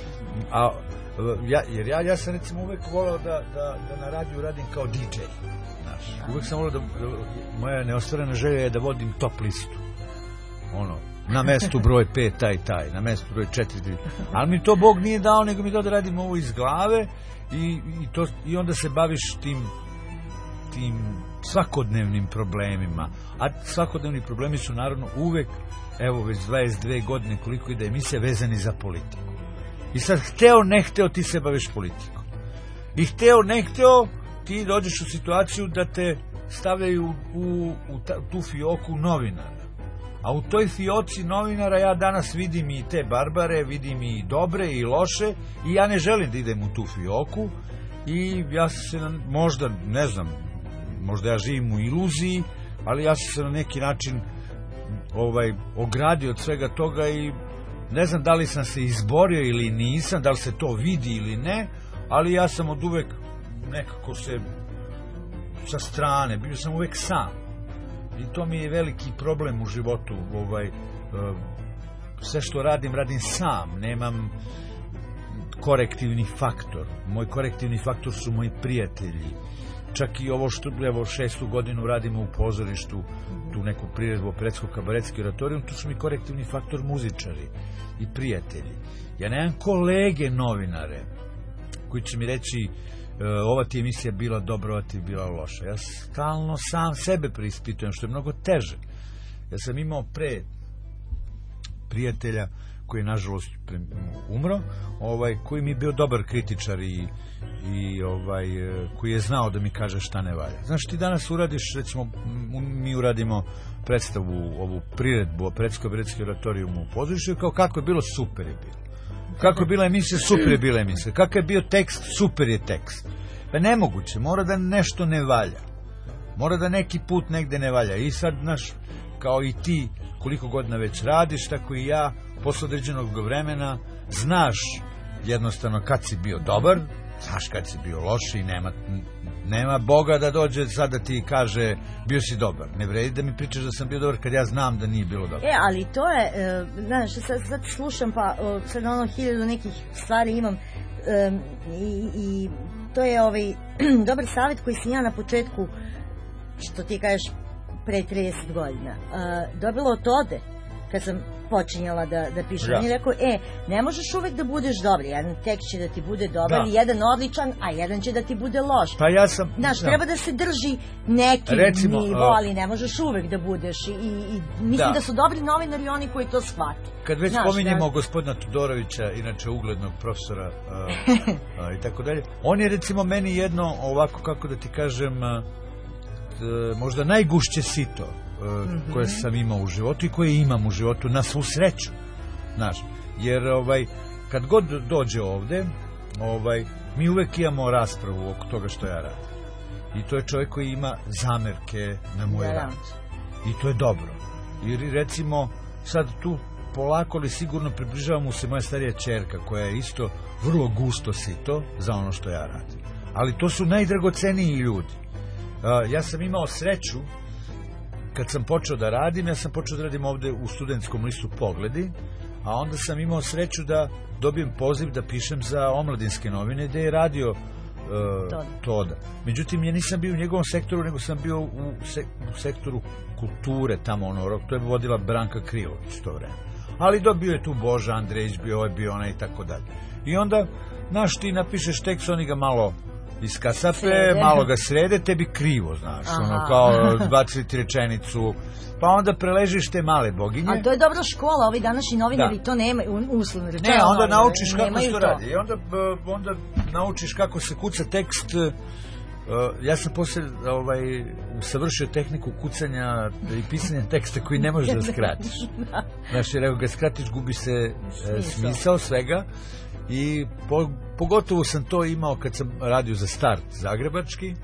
Speaker 3: Jer ja sam recimo uvek volao da na radiju radim kao DJ. Uvek sam volao da moja neostvarena želja je da vodim top listu. Na mestu broj 5 taj, na mestu broj 4. Ali mi to Bog nije dao, nego mi dao da radim ovo iz glave i onda se baviš tim svakodnevnim problemima. A svakodnevni problemi su naravno uvek, evo već 22 godine koliko ide emisija, vezani za politiku. I sad hteo ne hteo ti se baviš politikom. I hteo ne hteo ti dođeš u situaciju da te stavljaju u tu fioku novinara. A u toj fioci novinara ja danas vidim i te barbare, vidim i dobre i loše i ja ne želim da idem u tu fioku i ja se možda, ne znam, možda ja živim u iluziji, ali ja sam se na neki način ogradio od svega toga i ne znam da li sam se izborio ili nisam, da li se to vidi ili ne, ali ja sam od uvek nekako se sa strane, bio sam uvek sam. I to mi je veliki problem u životu. Sve što radim sam. Nemam korektivni faktor. Moj korektivni faktor su moji prijatelji. Čak i ovo što, evo, 6. godinu radimo u pozorištu, tu neku priredbu operetsko-kabaretski oratorijum, tu su mi korektivni faktor muzičari i prijatelji. Ja nemam kolege novinare koji će mi reći ova ti emisija bila dobra, ova ti bila loša. Ja stalno sam sebe preispitujem, što je mnogo teže. Ja sam imao pre prijatelja koji je nažalost umro, koji mi je bio dobar kritičar i koji je znao da mi kaže šta ne valja. Znaš, ti danas uradiš, recimo, mi uradimo predstavu, ovu priredbu o operetsko-kabaretski oratorijum u pozorištu, kao kako je bilo, super je bilo. Kako je bila emisija, super je bila emisija. Kako je bio tekst, super je tekst. Pa nemoguće, mora da nešto ne valja. Mora da neki put negde ne valja. I sad, znaš, kao i ti, koliko godina već radiš, tako i ja, posle određenog vremena, znaš jednostavno kad si bio dobar, znaš kad si bio loš i nema Boga da dođe sad da ti kaže bio si dobar. Ne vredi da mi pričaš da sam bio dobar kad ja znam da nije bilo dobro.
Speaker 2: Ali to je, znaš, sad slušam pa sad 1000 nekih stvari imam i to je dobar savjet koji sam ja na početku, što ti kažeš, pre 30 godina dobila od Tode kad sam počinjala da pišem. On je rekao, ne možeš uvek da budeš dobar, jedan tekst će da ti bude dobar, jedan odličan, a jedan će da ti bude loš.
Speaker 3: Pa ja sam...
Speaker 2: Znaš, treba da se drži neki nivo, ali ne možeš uvek da budeš i mislim da su dobri novinari oni koji to shvate.
Speaker 3: Kad već spominjemo gospodina Todorovića, inače uglednog profesora i tako dalje, on je recimo meni jedno ovako, kako da ti kažem, možda najgušće sito koje sam imao u životu i koje imam u životu, na svu sreću, znaš, jer kad god dođe ovde, mi uvek imamo raspravu oko toga što ja radim i to je čovjek koji ima zamerke na moj rad i to je dobro, jer recimo sad tu polako ali sigurno približava mu se moja starija ćerka koja je isto vrlo gusto sito za ono što ja radim, ali to su najdragoceniji ljudi. Ja sam imao sreću kad sam počeo da radim, ja sam počeo da radim ovde u studentskom listu Pogledi, a onda sam imao sreću da dobijem poziv da pišem za omladinske novine gde je radio Toda. Međutim, ja nisam bio u njegovom sektoru, nego sam bio u sektoru kulture tamo, to je vodila Branka Krilović to vreme. Ali dobio je tu Boža Andrejić, bio onaj i tako dalje. I onda, znaš, ti napišeš tekst, oni ga malo iskasape, malo ga srede, tebi krivo, znaš, kao baciti rečenicu, pa onda preležiš te male boginje.
Speaker 2: Ali to je dobra škola, ovi današnji novinari to nemaju, uslovno rečeno.
Speaker 3: Ne, onda naučiš kako se to radi. I onda naučiš kako se kuca tekst. Ja sam posle usavršio tehniku kucanja i pisanja teksta koji ne možeš da skratiš. Znaš, jer ako ga skratiš, gubi se smisao svega. I pogotovo sam to imao kad sam radio za Start zagrebački,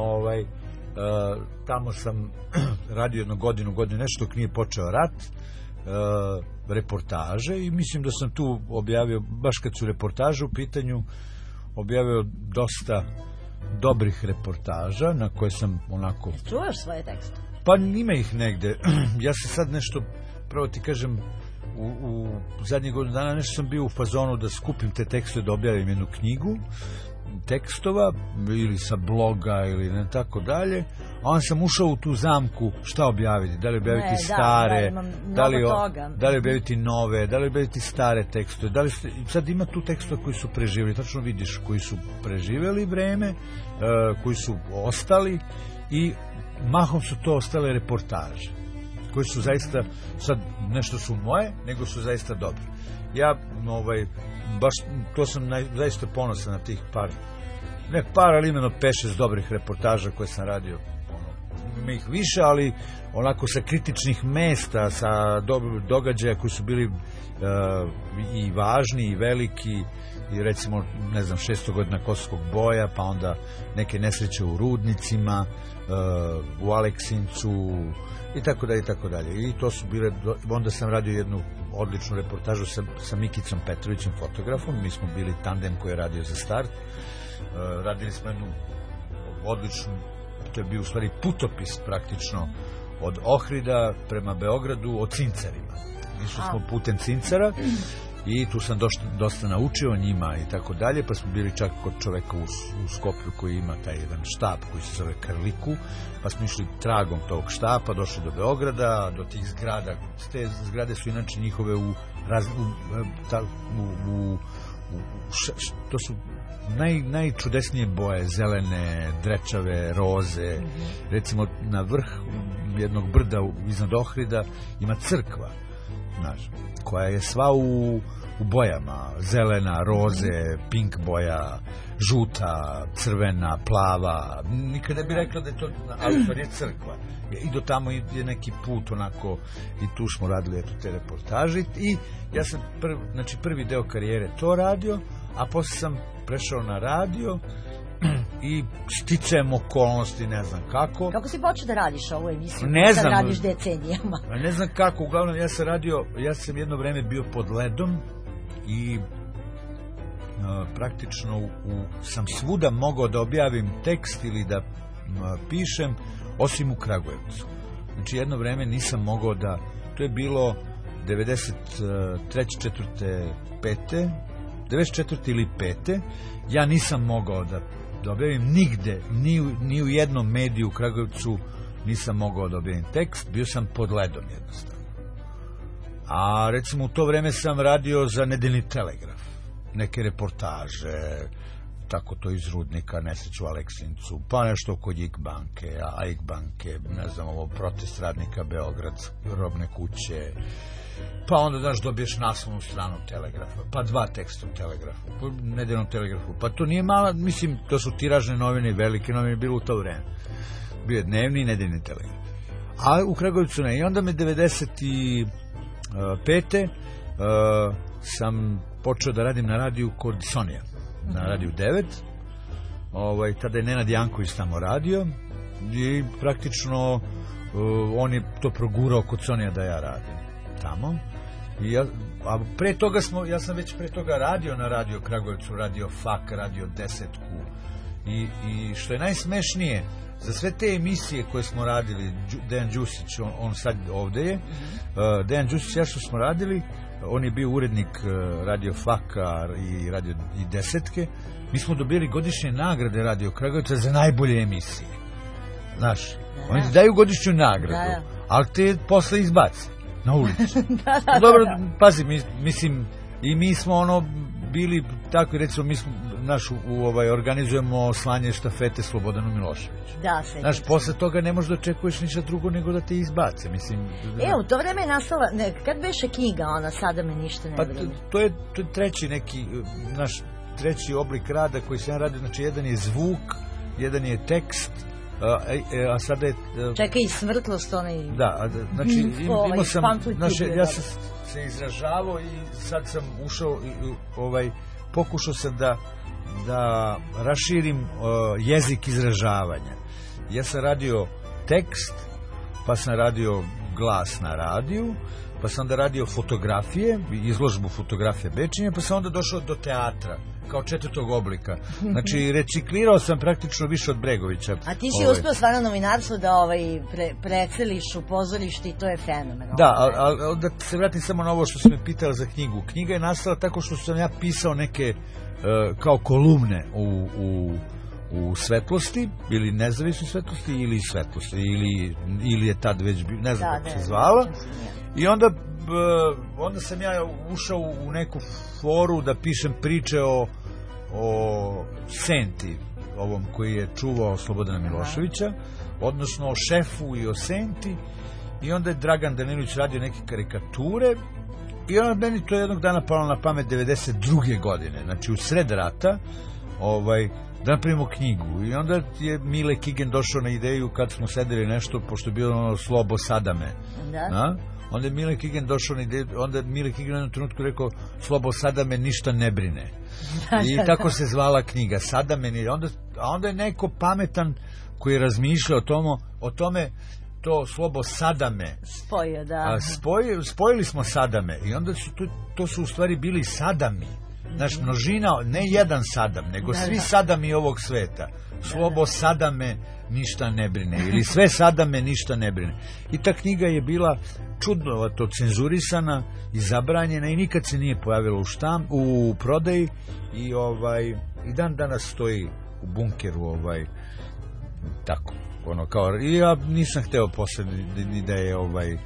Speaker 3: tamo sam radio jednu godinu nešto dok nije počeo rat, reportaže, i mislim da sam tu objavio, baš kad su reportaže u pitanju, objavio dosta dobrih reportaža na koje sam onako...
Speaker 2: Čuvaš svoje tekste?
Speaker 3: Pa ima ih negde. Ja se sad nešto, pravo ti kažem, u zadnjih godinu dana nešto sam bio u fazonu da skupim te tekstove, da objavim jednu knjigu tekstova ili sa bloga ili ne tako dalje, a onda sam ušao u tu zamku šta objaviti, da li objaviti stare, da li objaviti nove, da li objaviti stare tekstove, sad ima tu tekstova koji su preživjeli, tačno vidiš koji su preživjeli vreme, koji su ostali, i mahom su to ostale reportaže koji su zaista, sad nešto su moje, nego su zaista dobri. Ja, baš, to sam zaista ponosan na tih par, ali imeno 5-6 dobrih reportaža koje sam radio, ima ih više, ali onako sa kritičnih mesta, sa događaja koji su bili i važni i veliki, i recimo, ne znam, 600 godina Kosovskog boja, pa onda neke nesreće u Rudnicima, u Aleksincu, i tako dalje, i tako dalje. I to su bile, onda sam radio jednu odličnu reportažu sa Mikicom Petrovićem, fotografom, mi smo bili tandem koji je radio za Start, radili smo jednu odličnu, to je bio u stvari putopis praktično od Ohrida prema Beogradu o cincarima. Išli smo putem cincara i tu sam dosta naučio o njima i tako dalje, pa smo bili čak kod čoveka u Skoplju koji ima taj jedan štab koji se zove Krliku, pa smo išli tragom tog štapa, došli do Beograda, do tih zgrada. Te zgrade su inače njihove to su najčudesnije boje, zelene, drečave, roze. Recimo na vrh jednog brda iznad Ohrida ima crkva, znaš, koja je sva u bojama, zelena, roze, pink boja, žuta, crvena, plava. Nikada bi rekla da je to, ali to nije crkva. I do tamo je neki put onako, i tu smo radili te reportaže, i ja sam prvi deo karijere to radio, a posle sam prešao na radio i sticajem okolnosti, ne znam kako.
Speaker 2: Kako si počeo da radiš ovu emisiju?
Speaker 3: Ne znam.
Speaker 2: Sad radiš decenijama.
Speaker 3: Ne znam kako, uglavnom ja sam jedno vreme bio pod ledom i praktično sam svuda mogao da objavim tekst ili da pišem, osim u Kragujevcu. Znači jedno vreme nisam mogao da, to je bilo 93. 4. 5. 94. ili 5. Ja nisam mogao da objavim nigde, ni u jednom mediju u Kragujevcu nisam mogao da objavim tekst, bio sam pod ledom jednostavno. A recimo u to vreme sam radio za Nedeljni telegraf, neke reportaže, tako to iz Rudnika, nesreću u Aleksincu, pa nešto kod IK banke, AIK banke, ne znam, ovo protest radnika Beograd, robne kuće, pa onda, znaš, dobiješ naslovnu stranu Telegrafa, pa 2 teksta u Telegrafu, Nedeljnom telegrafu, pa to nije mala, mislim, to su tiražne novine, velike novine, bilo u to vreme. Bio je Dnevni i Nedeljni telegraf. A u Kragujevcu ne. I onda me 95. Sam počeo da radim na radiju kod Sonija, na radiju 9. Tada je Nenad Janković tamo radio i praktično on je to progurao kod Sonija da ja radim tamo. A pre toga ja sam već pre toga radio na radio Kragujevcu, radio FAK, radio Desetku i što je najsmešnije, za sve te emisije koje smo radili, Dejan Đusić, on sad ovde je, Dejan Đusić, ja što smo radili, on je bio urednik radio FAK-a i Desetke, mi smo dobili godišnje nagrade radio Kragujevca za najbolje emisije. Znaš, oni ti daju godišnju nagradu, ali te posle izbaci na ulici. Dobro, pazi, mislim, i mi smo bili, tako recimo, mi smo, organizujemo slanje štafete Slobodanu Miloševiću.
Speaker 2: Da,
Speaker 3: znaš, posle toga ne možeš da očekuješ ništa drugo nego da te izbace, mislim.
Speaker 2: U to vreme je nastala, kad beše knjiga, Sada me ništa ne brine?
Speaker 3: To je treći neki, naš treći oblik rada koji se radi, znači jedan je zvuk, jedan je tekst, a sada je...
Speaker 2: Čekaj, i svrtlost onaj...
Speaker 3: Da, znači imao sam, ja sam se izražavao i sad sam ušao, pokušao sam da raširim jezik izražavanja. Ja sam radio tekst, pa sam radio glas na radiju, pa sam onda radio fotografije, izložbu fotografije Bečinja, pa sam onda došao do teatra kao 4. oblika. Znači, reciklirao sam praktično više od Bregovića.
Speaker 2: A ti si uspio stvarno novinarstvo da preceliš u pozorište i to je fenomenalno.
Speaker 3: Da, ali da se vratim samo na ovo što sam me pitala za knjigu. Knjiga je nastala tako što sam ja pisao neke kao kolumne u Svetlosti, ili Nezavisnoj Svetlosti, ili Svetlosti, ili je tad već, ne znam kako se zvala. I onda sam ja ušao u neku foru da pišem priče o Senti, ovom koji je čuvao Slobodana Miloševića, odnosno o šefu i o Senti, i onda je Dragan Danilović radio neke karikature i onda meni to jednog dana palo na pamet 92. godine, znači u sred rata, da napravimo knjigu. I onda je Mile Kigen došao na ideju kad smo sedeli nešto, pošto je bilo Slobo Sadame. Da. Onda je Mile Kigen došao na ideju, onda Mile Kigen u jednom trenutku rekao Slobo Sadame ništa ne brine. I tako se zvala knjiga, Sadame. A onda je neko pametan koji je razmišljao o tome to Slobo Sadame.
Speaker 2: Spojio, da.
Speaker 3: Spojili smo Sadame i onda to su u stvari bili Sadami. Znaš, množina, ne jedan Sadam, nego svi Sadami ovog sveta. Slobo Sadame ništa ne brine, ili sve Sadame ništa ne brine. I ta knjiga je bila čudnovato cenzurisana i zabranjena i nikad se nije pojavila u prodaji i dan danas stoji u bunkeru tako, i ja nisam hteo posle ni da je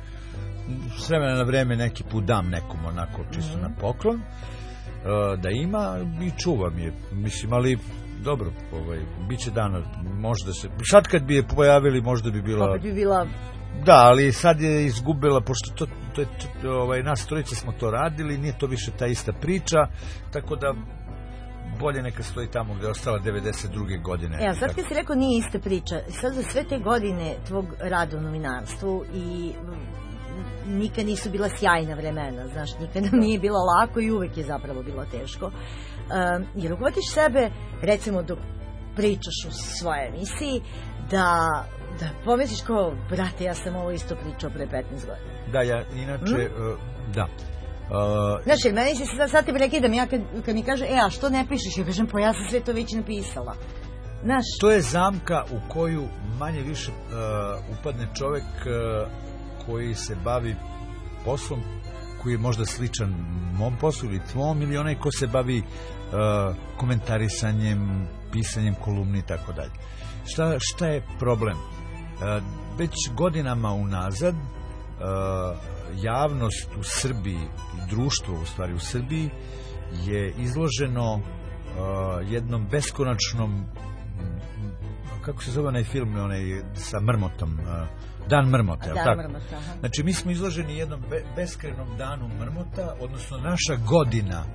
Speaker 3: s vremena na vreme neki put dam nekom onako čisto na poklon da ima i čuvam je, mislim, ali dobro, bit će dana, možda se, sad kad bi je pojavili možda bi bila...
Speaker 2: Opet bi bila...
Speaker 3: Da, ali sad je izgubila, pošto nas trojice smo to radili, nije to više ta ista priča, tako da bolje neka stoji tamo gde je ostala 92. godine.
Speaker 2: Evo, sad kad si rekao nije ista priča, sad za sve te godine tvog rada u novinarstvu i nikad nisu bila sjajna vremena, znaš, nikad nam nije bilo lako i uvek je zapravo bilo teško. Jer uvatiš sebe, recimo dok pričaš u svojoj emisiji, da pomisliš kao, brate, ja sam ovo isto pričao pre 15 godina.
Speaker 3: Da, ja inače, da.
Speaker 2: Znači, meni se sad te prekidam, ja kad mi kaže, a što ne pišeš, ja kažem, pa ja sam sve to već napisala. Znaš,
Speaker 3: to je zamka u koju manje više upadne čovek koji se bavi poslom koji je možda sličan mom poslu ili tvom, ili onaj ko se bavi komentarisanjem, pisanjem kolumni i tako dalje. Šta je problem? Već godinama unazad javnost u Srbiji i društvo u stvari u Srbiji je izloženo jednom beskonačnom, kako se zove onaj film, onaj sa mrmotom, Dan mrmota, je li tako?
Speaker 2: Mrmota, aha.
Speaker 3: Znači, mi smo izloženi jednom beskrajnom danu mrmota, odnosno naša godina.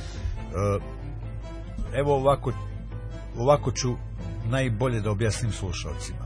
Speaker 3: Evo ovako ću najbolje da objasnim slušalcima.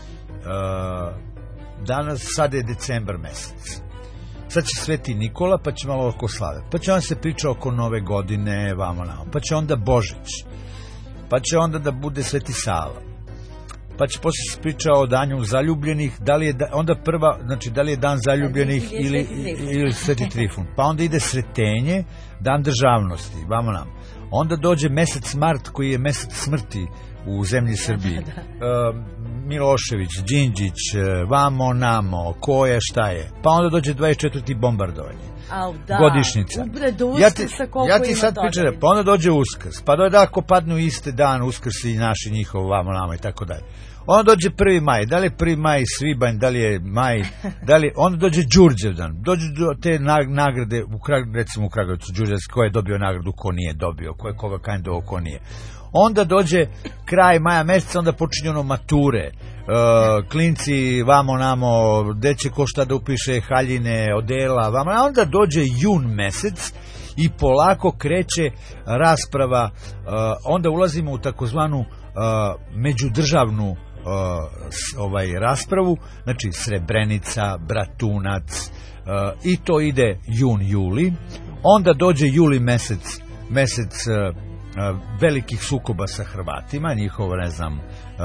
Speaker 3: Danas, sad je decembar mesec. Sad će Sveti Nikola, pa će malo oko slave. Pa će onda se priča oko Nove godine, vamo namo. Pa će onda Božić. Pa će onda da bude Sveti Sava. Pa će poslije se priča o danju zaljubljenih, da li je onda prva, znači da li je dan zaljubljenih ili Sveti Trifun. Pa onda ide Sretenje, dan državnosti, vamo nam. Onda dođe mesec mart koji je mesec smrti u zemlji Srbiji. Milošević, Đinđić, vamo namo, ko je, šta je. Pa onda dođe 24. bombardovanje. Godišnjica. Ja ti sad pričam, pa onda dođe Uskrs, pa dođe ako padnu iste dan Uskrs i naši njihov vamo namo i tako dalje. Onda dođe 1. maj, da li je 1. maj svibanj, da li je maj, onda dođe Đurđevdan, dođu te nagrade, recimo u Kragujevcu Đurđevdan, ko je dobio nagradu, ko nije dobio, ko je koga kandidovao, ko nije. Onda dođe kraj maja meseca, onda počinju ono mature, klinci vamo namo, gde će ko šta da upiše, haljine, odela, vamo namo. Onda dođe jun mesec i polako kreće rasprava, onda ulazimo u takozvanu međudržavnu raspravu, znači Srebrenica, Bratunac, i to ide jun, juli. Onda dođe juli mesec velikih sukoba sa Hrvatima, njihovo, ne znam,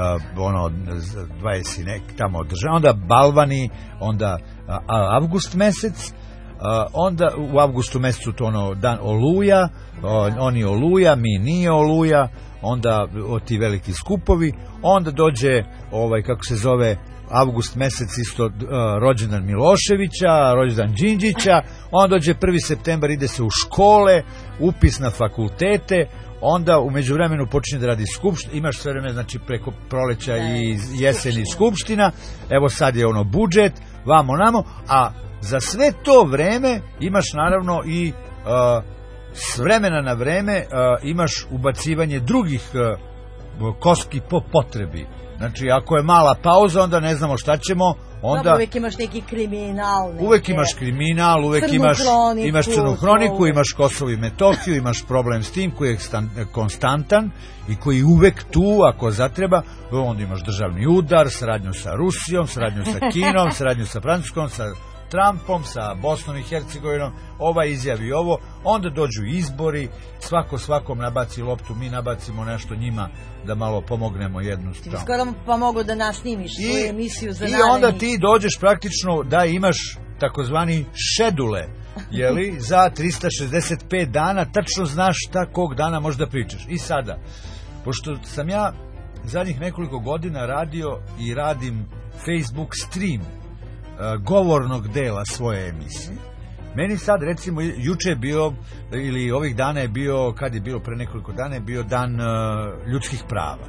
Speaker 3: 20 nek tamo država, onda Balvani, onda avgust mesec, onda u avgustu mesecu to dan Oluja, oni Oluja, mi nije Oluja, onda ti veliki skupovi, onda dođe kako se zove avgust mesec isto rođendan Miloševića, rođendan Đinđića, onda dođe 1. septembar, ide se u škole, upis na fakultete, onda u međuvremenu počinje da radi skupština, imaš sve vreme, znači preko proleća i jeseni skupština, evo sad je budžet, vamo namo, a za sve to vreme imaš naravno i s vremena na vreme imaš ubacivanje drugih koski po potrebi. Znači, ako je mala pauza, onda ne znamo šta ćemo, onda...
Speaker 2: Uvijek imaš neki kriminal.
Speaker 3: Uvijek imaš kriminal, uvijek imaš crnu hroniku, imaš Kosovo i Metohiju, imaš problem s tim koji je konstantan i koji uvek tu, ako zatreba, onda imaš državni udar, saradnju sa Rusijom, saradnju sa Kinom, saradnju sa Francuskom, sa Trumpom, sa Bosnom i Hercegovinom, izjavi ovo, onda dođu izbori, svako svakom nabaci loptu, mi nabacimo nešto njima da malo pomognemo jednu stranu.
Speaker 2: Ti skoro pa mogu da nas snimiš svoju emisiju za
Speaker 3: narednih. I onda ti dođeš praktično da imaš takozvani šedule, jeli, za 365 dana, tačno znaš šta kog dana možeš da pričaš. I sada, pošto sam ja zadnjih nekoliko godina radio i radim Facebook stream govornog dela svoje emisije. Meni sad, recimo, juče je bio, ili ovih dana je bio, kad je bilo pre nekoliko dana, je bio dan ljudskih prava.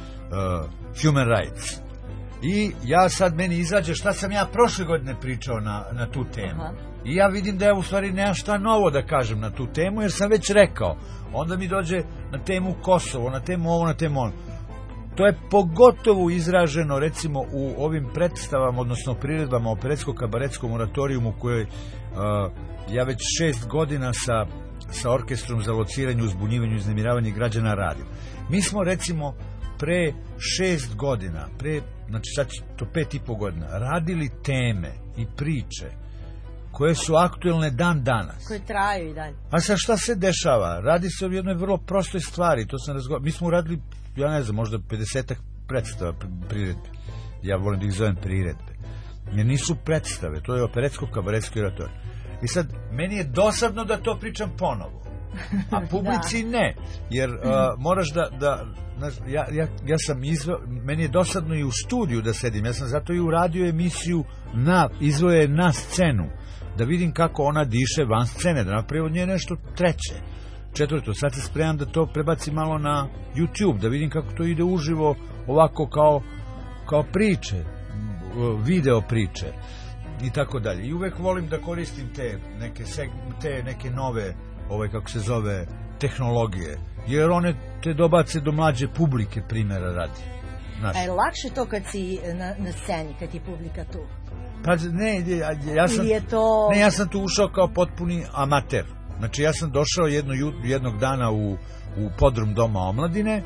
Speaker 3: Human rights. I ja sad, meni izađe šta sam ja prošle godine pričao na tu temu. Aha. I ja vidim da ja u stvari nemam šta novo da kažem na tu temu, jer sam već rekao. Onda mi dođe na temu Kosovo, na temu ovo, na temu ono. To je pogotovo izraženo, recimo, u ovim predstavama, odnosno priredbama operetsko-kabaretskom moratorijumu koje ja već 6 godina sa orkestrom za lociranje, uzbunjivanje i uznemiravanje građana radim. Mi smo, recimo, pre 6 godina, znači sad to 5,5 godina, radili teme i priče koje su aktuelne dan danas.
Speaker 2: Koje traju i dalje.
Speaker 3: A sad šta se dešava? Radi se o jednoj vrlo prostoj stvari. To sam mi smo uradili, ja ne znam, možda 50 predstava priredbe. Ja volim da ih zovem priredbe. Jer nisu predstave, to je operetsko-kabaretski oratorij. I sad, meni je dosadno da to pričam ponovo, a publici ne, jer moraš da znaš, ja sam meni je dosadno i u studiju da sedim, ja sam zato i uradio emisiju izvoje na scenu, da vidim kako ona diše van scene, da napravim od nje nešto treće, četvrto. Sad se spremam da to prebacim malo na YouTube, da vidim kako to ide uživo, ovako kao priče, video priče i tako dalje. I uvek volim da koristim te neke nove, kako se zove, tehnologije, jer one te dobace do mlađe publike, primjera radi.
Speaker 2: A je lakše to kad si na sceni, kad je publika tu?
Speaker 3: Pa ne, ja sam tu ušao kao potpuni amater. Znači ja sam došao jednog dana u podrum Doma omladine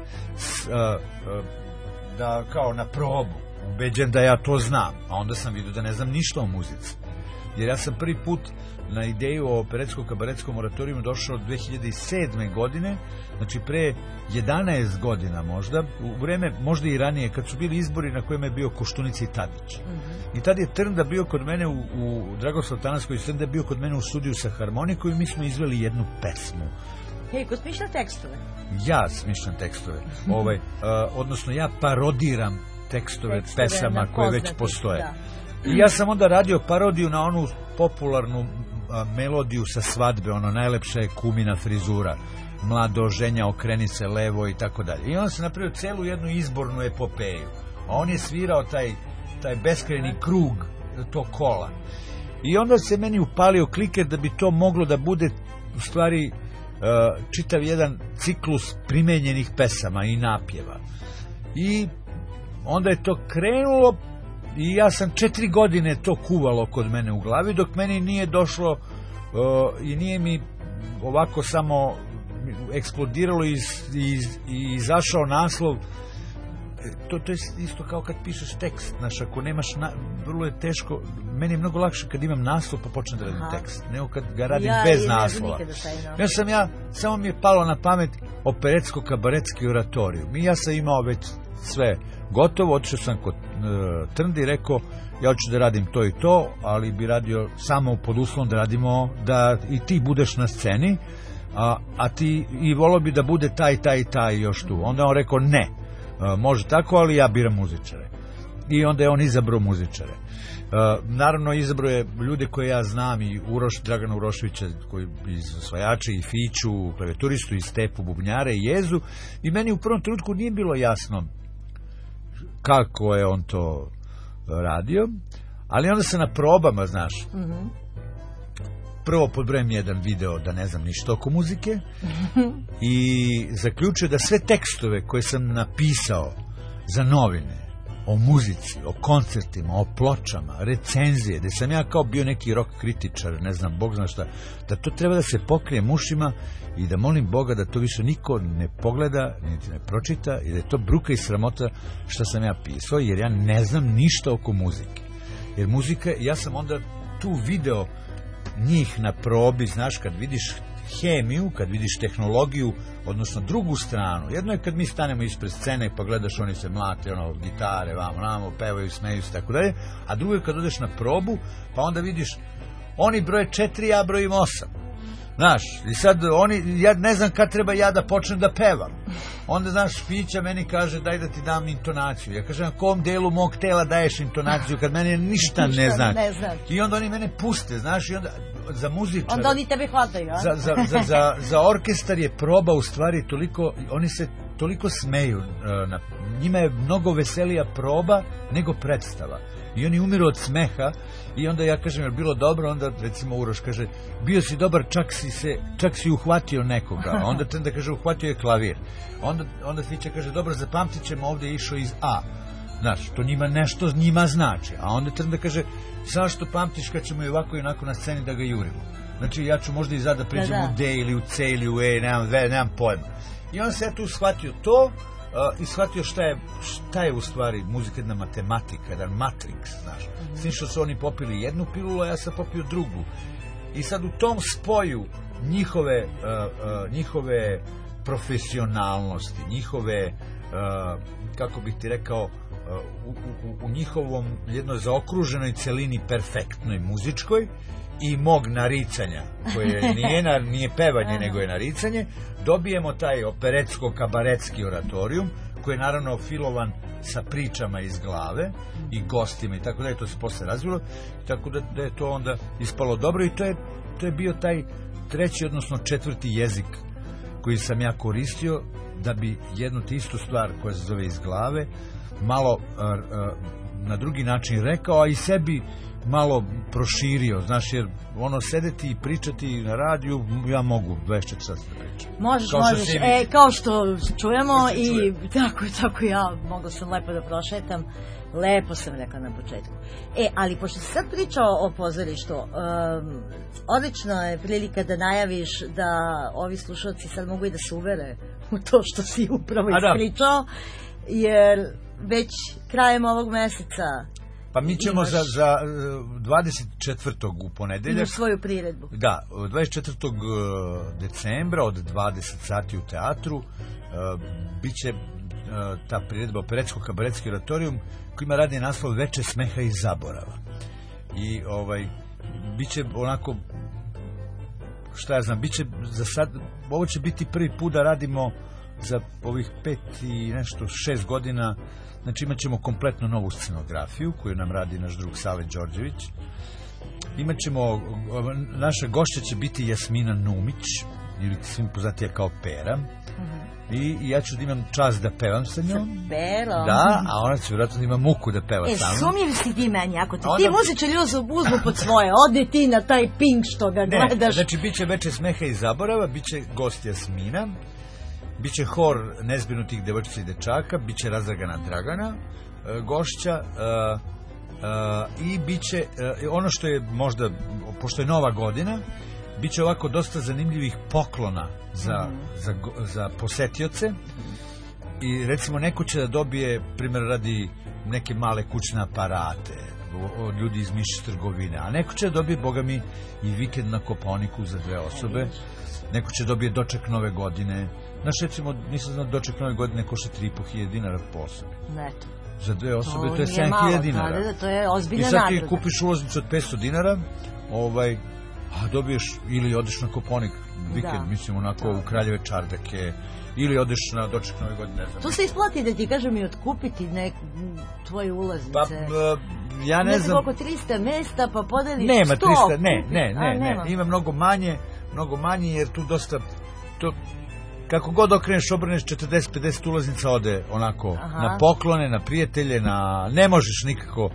Speaker 3: da kao na probu, ubeđen da ja to znam, a onda sam vidio da ne znam ništa o muzici. Jer ja sam prvi put na ideju o operetsko-kabaretskom oratorijumu došao 2007. godine, znači pre 11 godina možda, u vreme, možda i ranije, kad su bili izbori na kojima je bio Koštunica i Tadić. I tad je Trnda bio kod mene u Dragoslav Tanasković Trnda je bio kod mene u studiju sa harmonikom i mi smo izveli jednu pesmu.
Speaker 2: Ko smišlja tekstove? Ja
Speaker 3: smišljam tekstove. Odnosno ja parodiram tekstove pesama koje već postoje. I ja sam onda radio parodiju na onu popularnu melodiju sa svadbe, ono najlepša je kumina frizura, mlado ženja okreni se levo i tako dalje. I on se napravio celu jednu izbornu epopeju, a on je svirao taj beskrajni krug tog kola. I onda se meni upalio kliker da bi to moglo da bude u stvari čitav jedan ciklus primenjenih pesama i napjeva. I onda je to krenulo i ja sam 4 godine to kuvalo kod mene u glavi, dok meni nije došlo i nije mi ovako samo eksplodiralo i izašao naslov. To je isto kao kad pišeš tekst, znaš, ako nemaš, vrlo je teško, meni je mnogo lakše kad imam naslov pa počnem da radim tekst, nego kad ga radim bez naslova. Samo mi je palo na pamet operetsko-kabaretski oratorijum i ja sam imao već sve gotovo, otišao sam kod Trndi i rekao, ja hoću da radim to i to, ali bi radio samo pod uslovom da radimo, da i ti budeš na sceni, a ti i volio bi da bude taj još tu. Onda on rekao ne, može tako, ali ja biram muzičare. I onda je on izabrao muzičare. Naravno izabrao je ljude koje ja znam, i Dragana Uroševića koji iz Osvajača, i Fiću klavijeturistu, i Stepu bubnjare, i Jezu, i meni u prvom trenutku nije bilo jasno kako je on to radio, ali onda se na probama, znaš, prvo pod brojem 1 video da ne znam ništa oko muzike i zaključio da sve tekstove koje sam napisao za novine, o muzici, o koncertima, o pločama, recenzije, gde sam ja kao bio neki rock kritičar, ne znam, Bog zna šta, da to treba da se pokrije ušima i da molim Boga da to više niko ne pogleda, niti ne pročita, i da je to bruka i sramota što sam ja pisao, jer ja ne znam ništa oko muzike. Jer muzika, ja sam onda tu video njih na probi, znaš, kad vidiš hemiju, kad vidiš tehnologiju, odnosno drugu stranu. Jedno je kad mi stanemo ispred scene pa gledaš, oni se mlate, gitare, vamo, pevaju, smeju se, tako dalje, a drugo je kad odeš na probu, pa onda vidiš, oni broje 4, ja brojim 8. Znaš, i sad ja ne znam kad treba ja da počnem da pevam. Onda, znaš, Fića meni kaže, daj da ti dam intonaciju. Ja kažem, na kom delu mog tela daješ intonaciju kad mene ništa ne znači. I onda oni mene puste, znaš, i onda za muzičare...
Speaker 2: Onda oni tebe hvataju,
Speaker 3: a? Za orkestar je proba u stvari toliko, oni se toliko smeju. Njima je mnogo veselija proba nego predstava. I oni umiru od smeha i onda ja kažem, je bilo dobro? Onda recimo Uroš kaže, bio si dobar, čak si uhvatio nekoga. Onda Trnda kaže, uhvatio je klavir. Onda Fića kaže, dobro, zapamtit ćemo, ovdje je išao iz A. Znaš, to nešto njima znači. A onda Trnda kaže, zašto pamtiš kad ćemo i ovako i onako na sceni da ga jurimo? Znači, ja ću možda i da pređem u D ili u C ili u E, nemam pojma. I on se ja tu shvatio to, i shvatio šta je u stvari muzika, jedna matematika, jedan matrix, znaš. S tim što su oni popili jednu pilulu, a ja sam popio drugu. I sad u tom spoju njihove profesionalnosti, njihove, kako bih ti rekao, u njihovom jednoj zaokruženoj celini perfektnoj muzičkoj i mog naricanja, koje nije pevanje nego je naricanje, dobijemo taj operetsko-kabaretski oratorijum koji je naravno filovan sa pričama iz glave i gostima i tako da je to se posle razvilo, tako da je to onda ispalo dobro i to je bio taj treći odnosno četvrti jezik koji sam ja koristio da bi jednu te istu stvar koja se zove iz glave malo na drugi način rekao, a i sebi malo proširio, znaš, jer ono sedeti i pričati na radiju, ja mogu 24 sata da pričam.
Speaker 2: Možeš, kao što čujemo i tako ja mogla sam lepo da prošetam, lepo sam rekla na početku. Ali pošto si sad pričao o pozorištu, odlično je prilika da najaviš da ovi slušalci sad mogu i da se uvere u to što si upravo ispričao, jer već krajem ovog meseca
Speaker 3: pa mi ćemo za 24. u ponedeljak
Speaker 2: imaš svoju priredbu.
Speaker 3: Da, 24. decembra od 20 sati u teatru biće ta priredba operetsko-kabaretski oratorijum koji ima radni naslov Veče smeha i zaborava. I biće onako, šta ja znam, biće za sad, ovo će biti prvi put da radimo za ovih 6 godina. Znači imat ćemo kompletno novu scenografiju koju nam radi naš drug Save Đorđević. Imat ćemo, naša gošća će biti Jasmina Numić, ili svim poznatija kao Pera. I ja ću da imam čast da pevam sa njom.
Speaker 2: Sa Perom?
Speaker 3: Da, a ona će vjerojatno da ima muku da peva sa mnom.
Speaker 2: Sumnjiv si ti meni, ako ti muzičari uzmu pod svoje, odi ti na taj Pink što ga gledaš.
Speaker 3: Znači bit će Veče smeha i zaborava, bit će gost Jasmina, biće hor nezbrinutih devojčica i dečaka, biće Razdragana Dragana, gošća, i biće, ono što je možda, pošto je nova godina, biće ovako dosta zanimljivih poklona za posetioce. I recimo neko će da dobije, primjer radi, neke male kućne aparate, ljudi iz Mišić trgovine, a neko će da dobije, boga mi, i vikend na Kopaoniku za 2 osobe. Neko će dobije doček nove godine. Znaš, recimo, nisam znao, doček nove godine košta 3.500 dinara po osobi.
Speaker 2: Neto.
Speaker 3: Za 2 osobe to je 7.000 dinara.
Speaker 2: Da, to je ozbiljna nagrada.
Speaker 3: I sad ti kupiš ulaznicu od 500 dinara, a dobiješ, ili odeš na Kopaonik vikend, mislim, onako u Kraljeve Čardake, ili odeš na doček nove godine, ne znam.
Speaker 2: To se isplati da ti kažem i otkupiti tvoje ulaznice.
Speaker 3: Pa, ja ne znam.
Speaker 2: Oko 300 mesta, pa podeliš 100.
Speaker 3: Nema 300, ne, ima mnogo manje, jer tu dosta, to, kako god okreneš, obrneš 40-50 ulaznica ode onako na poklone, na prijatelje, ne možeš nikako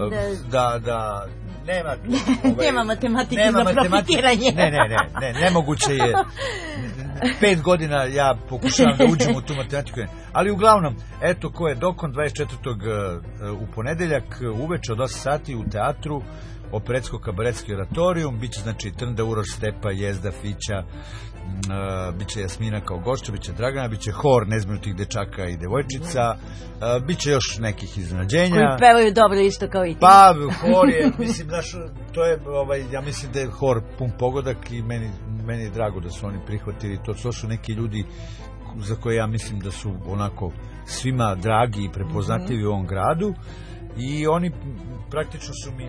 Speaker 2: nema matematike za profitiranje.
Speaker 3: Ne, nemoguće je. 5 godina ja pokušavam da uđem u tu matematiku, ali uglavnom, eto ko je dokon 24. u ponedeljak uveče od 8 sati u teatru operetsko-kabaretski oratorijum, biće znači Trnda, Uroš, Stepa, Jezda, Fića, biće Jasmina kao gošća, biće Dragana, biće hor nezbrinutih dečaka i devojčica, biće još nekih iznenađenja.
Speaker 2: Koji pevaju dobro isto kao i ti.
Speaker 3: Pa, hor je, mislim, znaš, to je, ja mislim da je hor pun pogodak i meni je drago da su oni prihvatili to. To su neki ljudi za koje ja mislim da su onako svima dragi i prepoznatljivi u ovom gradu i oni praktično su mi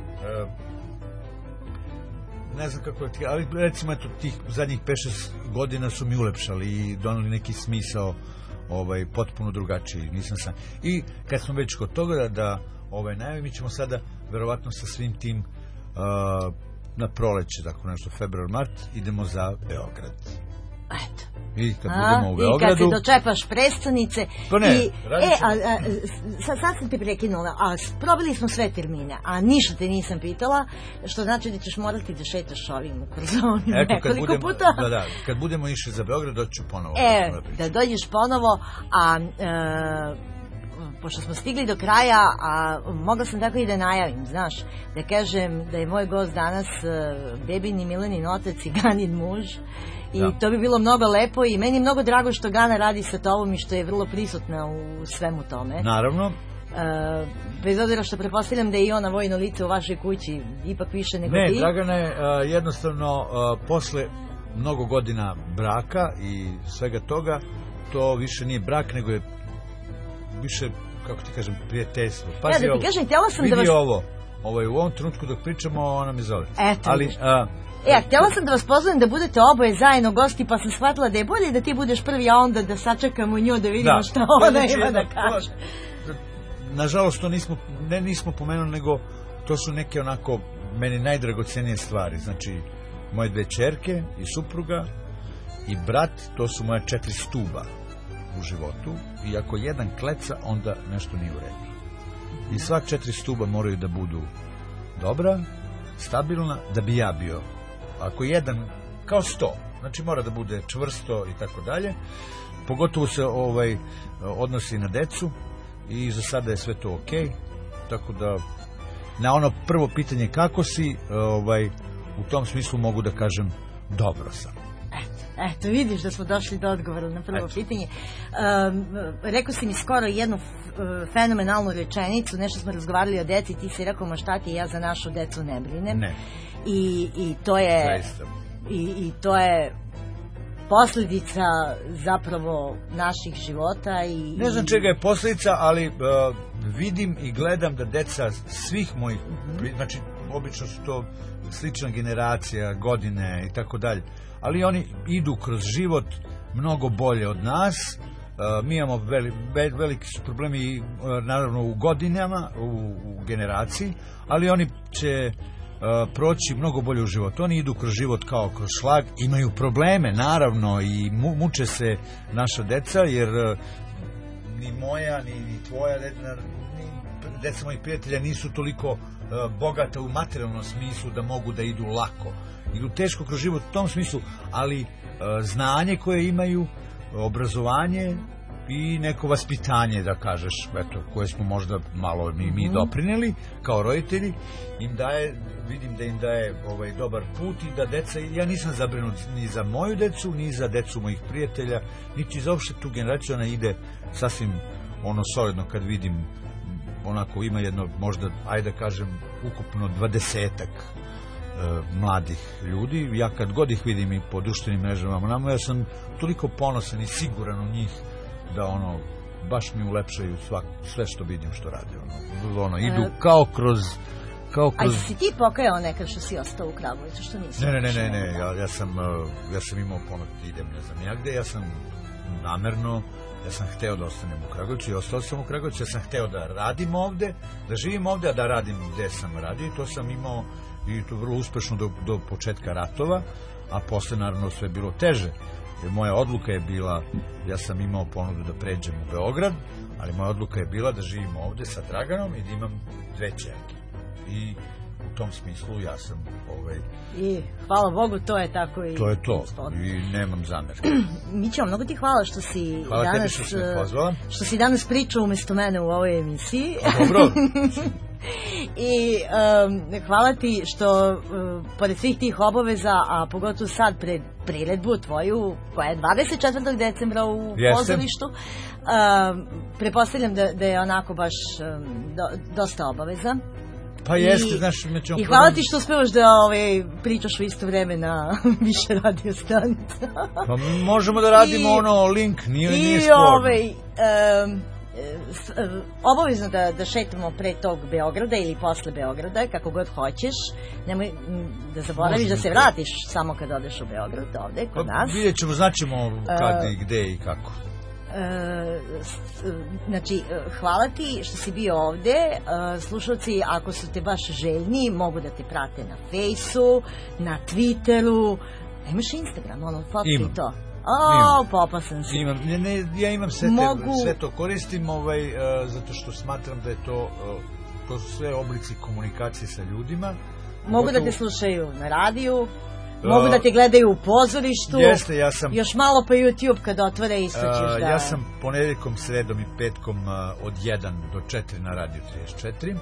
Speaker 3: ne znam kako je, ali recimo eto tih zadnjih 5-6 godina su mi ulepšali i doneli neki smisao potpuno drugačiji, nisam sam. I kad smo već kod toga da najavim, mi ćemo sada verovatno sa svim tim na proleće, tako nešto, februar, mart, idemo za Beograd.
Speaker 2: Eto.
Speaker 3: I kad budemo u Beogradu...
Speaker 2: I kad se dočepaš prestonice...
Speaker 3: Pa ne,
Speaker 2: sad sam te prekinula, a probili smo sve termine, a ništa te nisam pitala, što znači da ćeš morati da šetaš ovim kroz nekoliko puta.
Speaker 3: Da, kad budemo išli za Beograd, doću ponovo.
Speaker 2: Da dođeš ponovo, a... pošto smo stigli do kraja, a mogla sam tako i da najavim, znaš, da kažem da je moj gost danas Bebin i Milenin otac i Ganin muž i to bi bilo mnogo lepo i meni je mnogo drago što Gana radi sa tobom i što je vrlo prisutna u svemu tome.
Speaker 3: Naravno.
Speaker 2: Bez obzira što pretpostavljam da je i ona vojno lice u vašoj kući, ipak više nego ti.
Speaker 3: Ne, Dragana je jednostavno posle mnogo godina braka i svega toga, to više nije brak, nego je više kako ti kažem, prijateljstvo.
Speaker 2: Ja
Speaker 3: Pazi
Speaker 2: da ti kažem, htjela sam da vas...
Speaker 3: Vidi ovo, u ovom trenutku dok pričamo, ona mi zove.
Speaker 2: Eto,
Speaker 3: ali,
Speaker 2: htjela sam da vas pozovem da budete oboje zajedno gosti, pa sam shvatila da je bolje da ti budeš prvi, a onda da sačekamo nju da vidimo šta ona ima da kaže.
Speaker 3: Nažalost, to nismo pomenuli, nego to su neke onako meni najdragocenije stvari. Znači, moje 2 ćerke i supruga i brat, to su moja 4 stuba u životu. I ako jedan kleca, onda nešto nije u redu. I sva 4 stuba moraju da budu dobra, stabilna, da bi ja bio. Ako jedan, kao 100, znači mora da bude čvrsto i tako dalje. Pogotovo se odnosi na decu i za sada je sve to okej. Tako da, na ono prvo pitanje kako si, u tom smislu mogu da kažem dobro sam.
Speaker 2: Eto, vidiš da smo došli do odgovora na prvo pitanje. Rekao si mi skoro jednu fenomenalnu rečenicu, nešto smo razgovarali o deci, ti si rekao, ma šta ti, ja za našu decu ne brinem.
Speaker 3: Ne.
Speaker 2: I to je... Zaista. I to je posljedica zapravo naših života i...
Speaker 3: Ne znam čega je posljedica, ali vidim i gledam da deca svih mojih, znači obično su to slična generacija, godine i tako dalje, ali oni idu kroz život mnogo bolje od nas. Mi imamo veliki su problemi naravno u godinama, u generaciji, ali oni će proći mnogo bolje u život. Oni idu kroz život kao kroz šlag, imaju probleme naravno i muče se naša deca, jer ni moja ni tvoja deca mojih prijatelja nisu toliko bogata u materijalnom smislu da mogu da idu lako. Idu teško kroz život u tom smislu, ali znanje koje imaju, obrazovanje i neko vaspitanje, da kažeš, eto, koje smo možda malo mi doprineli kao roditelji, im daje, vidim da im daje dobar put i da deca, ja nisam zabrinut ni za moju decu, ni za decu mojih prijatelja, niti za uopšte tu generaciju. Ona ide sasvim solidno kad vidim, onako ima jedno, možda, ajde da kažem, ukupno 20-ak mladih ljudi. Ja kad god ih vidim i po društvenim mrežama, ja sam toliko ponosan i siguran u njih da baš mi ulepšaju sve što vidim što rade. Idu kao kroz...
Speaker 2: A si ti pokajao nekad što si ostao u Kragujevcu, što nisi?
Speaker 3: Ne, ja sam imao ponudu da idem, ne znam ja gde, ja sam namerno, ja sam hteo da ostanem u Kragujevcu i ostao sam u Kragujevcu, ja sam hteo da radim ovde, da živim ovde, a da radim gde sam radio, i to sam imao i to vrlo uspešno do početka ratova, a posle naravno sve bilo teže. Jer moja odluka je bila, ja sam imao ponudu da pređem u Beograd, ali moja odluka je bila da živim ovde sa Draganom i da imam 2 ćerke. I u tom smislu ja sam
Speaker 2: I hvala Bogu, to je tako i...
Speaker 3: To je to i nemam zamerke.
Speaker 2: Mićo, mnogo ti hvala što si
Speaker 3: hvala
Speaker 2: danas...
Speaker 3: Tebi što si me pozvala.
Speaker 2: Što si danas pričao umjesto mene u ovoj emisiji.
Speaker 3: Dobro.
Speaker 2: I hvala ti što pored svih tih obaveza, a pogotovo sad pred priredbu tvoju koja je 24. decembra u pozorištu, prepostavljam da je onako baš dosta obaveza.
Speaker 3: Pa jeste, znaš,
Speaker 2: i hvala ti što uspevaš da pričaš u isto vreme na više radio stanica.
Speaker 3: Pa možemo da radimo link, nije sporno.
Speaker 2: Obavezno da šetamo pre tog Beograda ili posle Beograda, kako god hoćeš. Nemoj da zaboraviš da se vratiš samo kad odeš u Beograd, ovde, kod nas.
Speaker 3: Vidjet ćemo, znaćemo kad i gde i kako.
Speaker 2: Znači, hvala ti što si bio ovde. Slušalci, ako su te baš željni, mogu da te prate na Fejsu, na Twitteru. Imaš Instagram, fotki to. Popa sam si.
Speaker 3: Ja imam sve to koristim, zato što smatram da je to su sve oblici komunikacije sa ljudima.
Speaker 2: Mogu da te slušaju na radiju, mogu da te gledaju u pozorištu.
Speaker 3: Jeste, ja sam...
Speaker 2: Još malo pa YouTube kad otvore isto ćeš da...
Speaker 3: Ja sam ponedeljkom, sredom i petkom od 1 do 4 na radiju 34.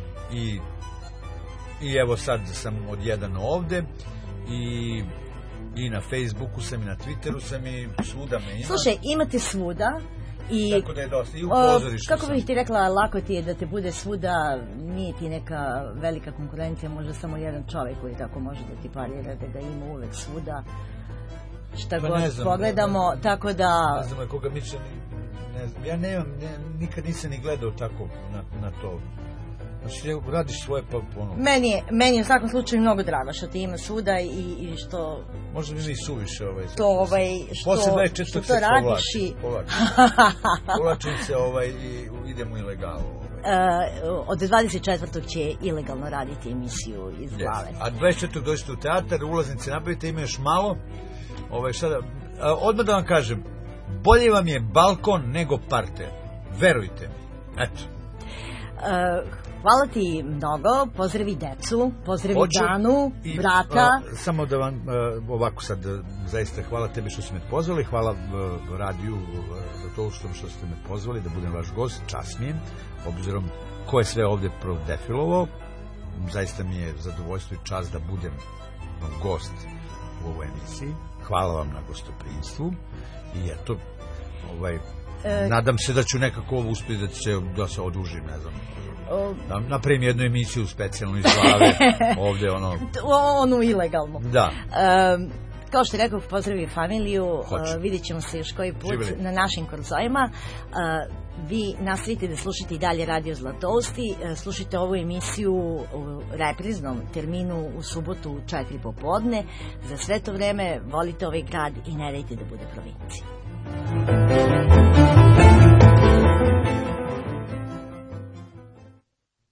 Speaker 3: I evo sad sam od 1 ovde i na Facebooku sam i na Twitteru sam i svuda me ima.
Speaker 2: Slušaj, imate svuda.
Speaker 3: Tako da je dosta, i u pozorištu
Speaker 2: kako bih ti rekla, lako ti je da te bude svuda, nije ti neka velika konkurencija, možda samo jedan čovjek koji tako može da ti parira, da ga ima uvek svuda, šta god pogledamo, tako da...
Speaker 3: Ne znam koga Mića ne znam, ja nikad nisam ni gledao tako na to. Znači, radiš svoje pa ono...
Speaker 2: Meni je u svakom slučaju mnogo drago što ti ima svuda i što...
Speaker 3: Možda mi ni suviše
Speaker 2: što to radiš i...
Speaker 3: Povlačim se i idemo ilegalu.
Speaker 2: Od 24. će ilegalno raditi emisiju iz glave.
Speaker 3: A 24. dođete u teatar, ulaznice nabavite, ima još malo. Odmah da vam kažem, bolje vam je balkon nego parter. Verujte mi. Eto.
Speaker 2: Hvala ti mnogo, pozdravi decu, pozdravi Danu, brata.
Speaker 3: Samo da vam ovako sad, zaista hvala tebi što ste me pozvali, hvala radiju za to što ste me pozvali da budem vaš gost, čast mi je, obzirom ko je sve ovde prodefilovao, zaista mi je zadovoljstvo i čast da budem gost u ovoj emisiji. Hvala vam na gostoprinstvu i eto, nadam se da ću nekako ovo uspjeti da se odužim, ne znam. Napravim jednu emisiju specijalnu iz glave ovdje
Speaker 2: onu ilegalnu.
Speaker 3: Da.
Speaker 2: Kao što rekao, pozdravi familiju, vidjet ćemo se još koji put na našim korzojima. Vi nastavite da slušate i dalje Radio Zlatousti, slušajte ovu emisiju u repriznom terminu u subotu u 4 popodne. Za sve to vreme volite ovaj grad i ne dajte da bude provincija.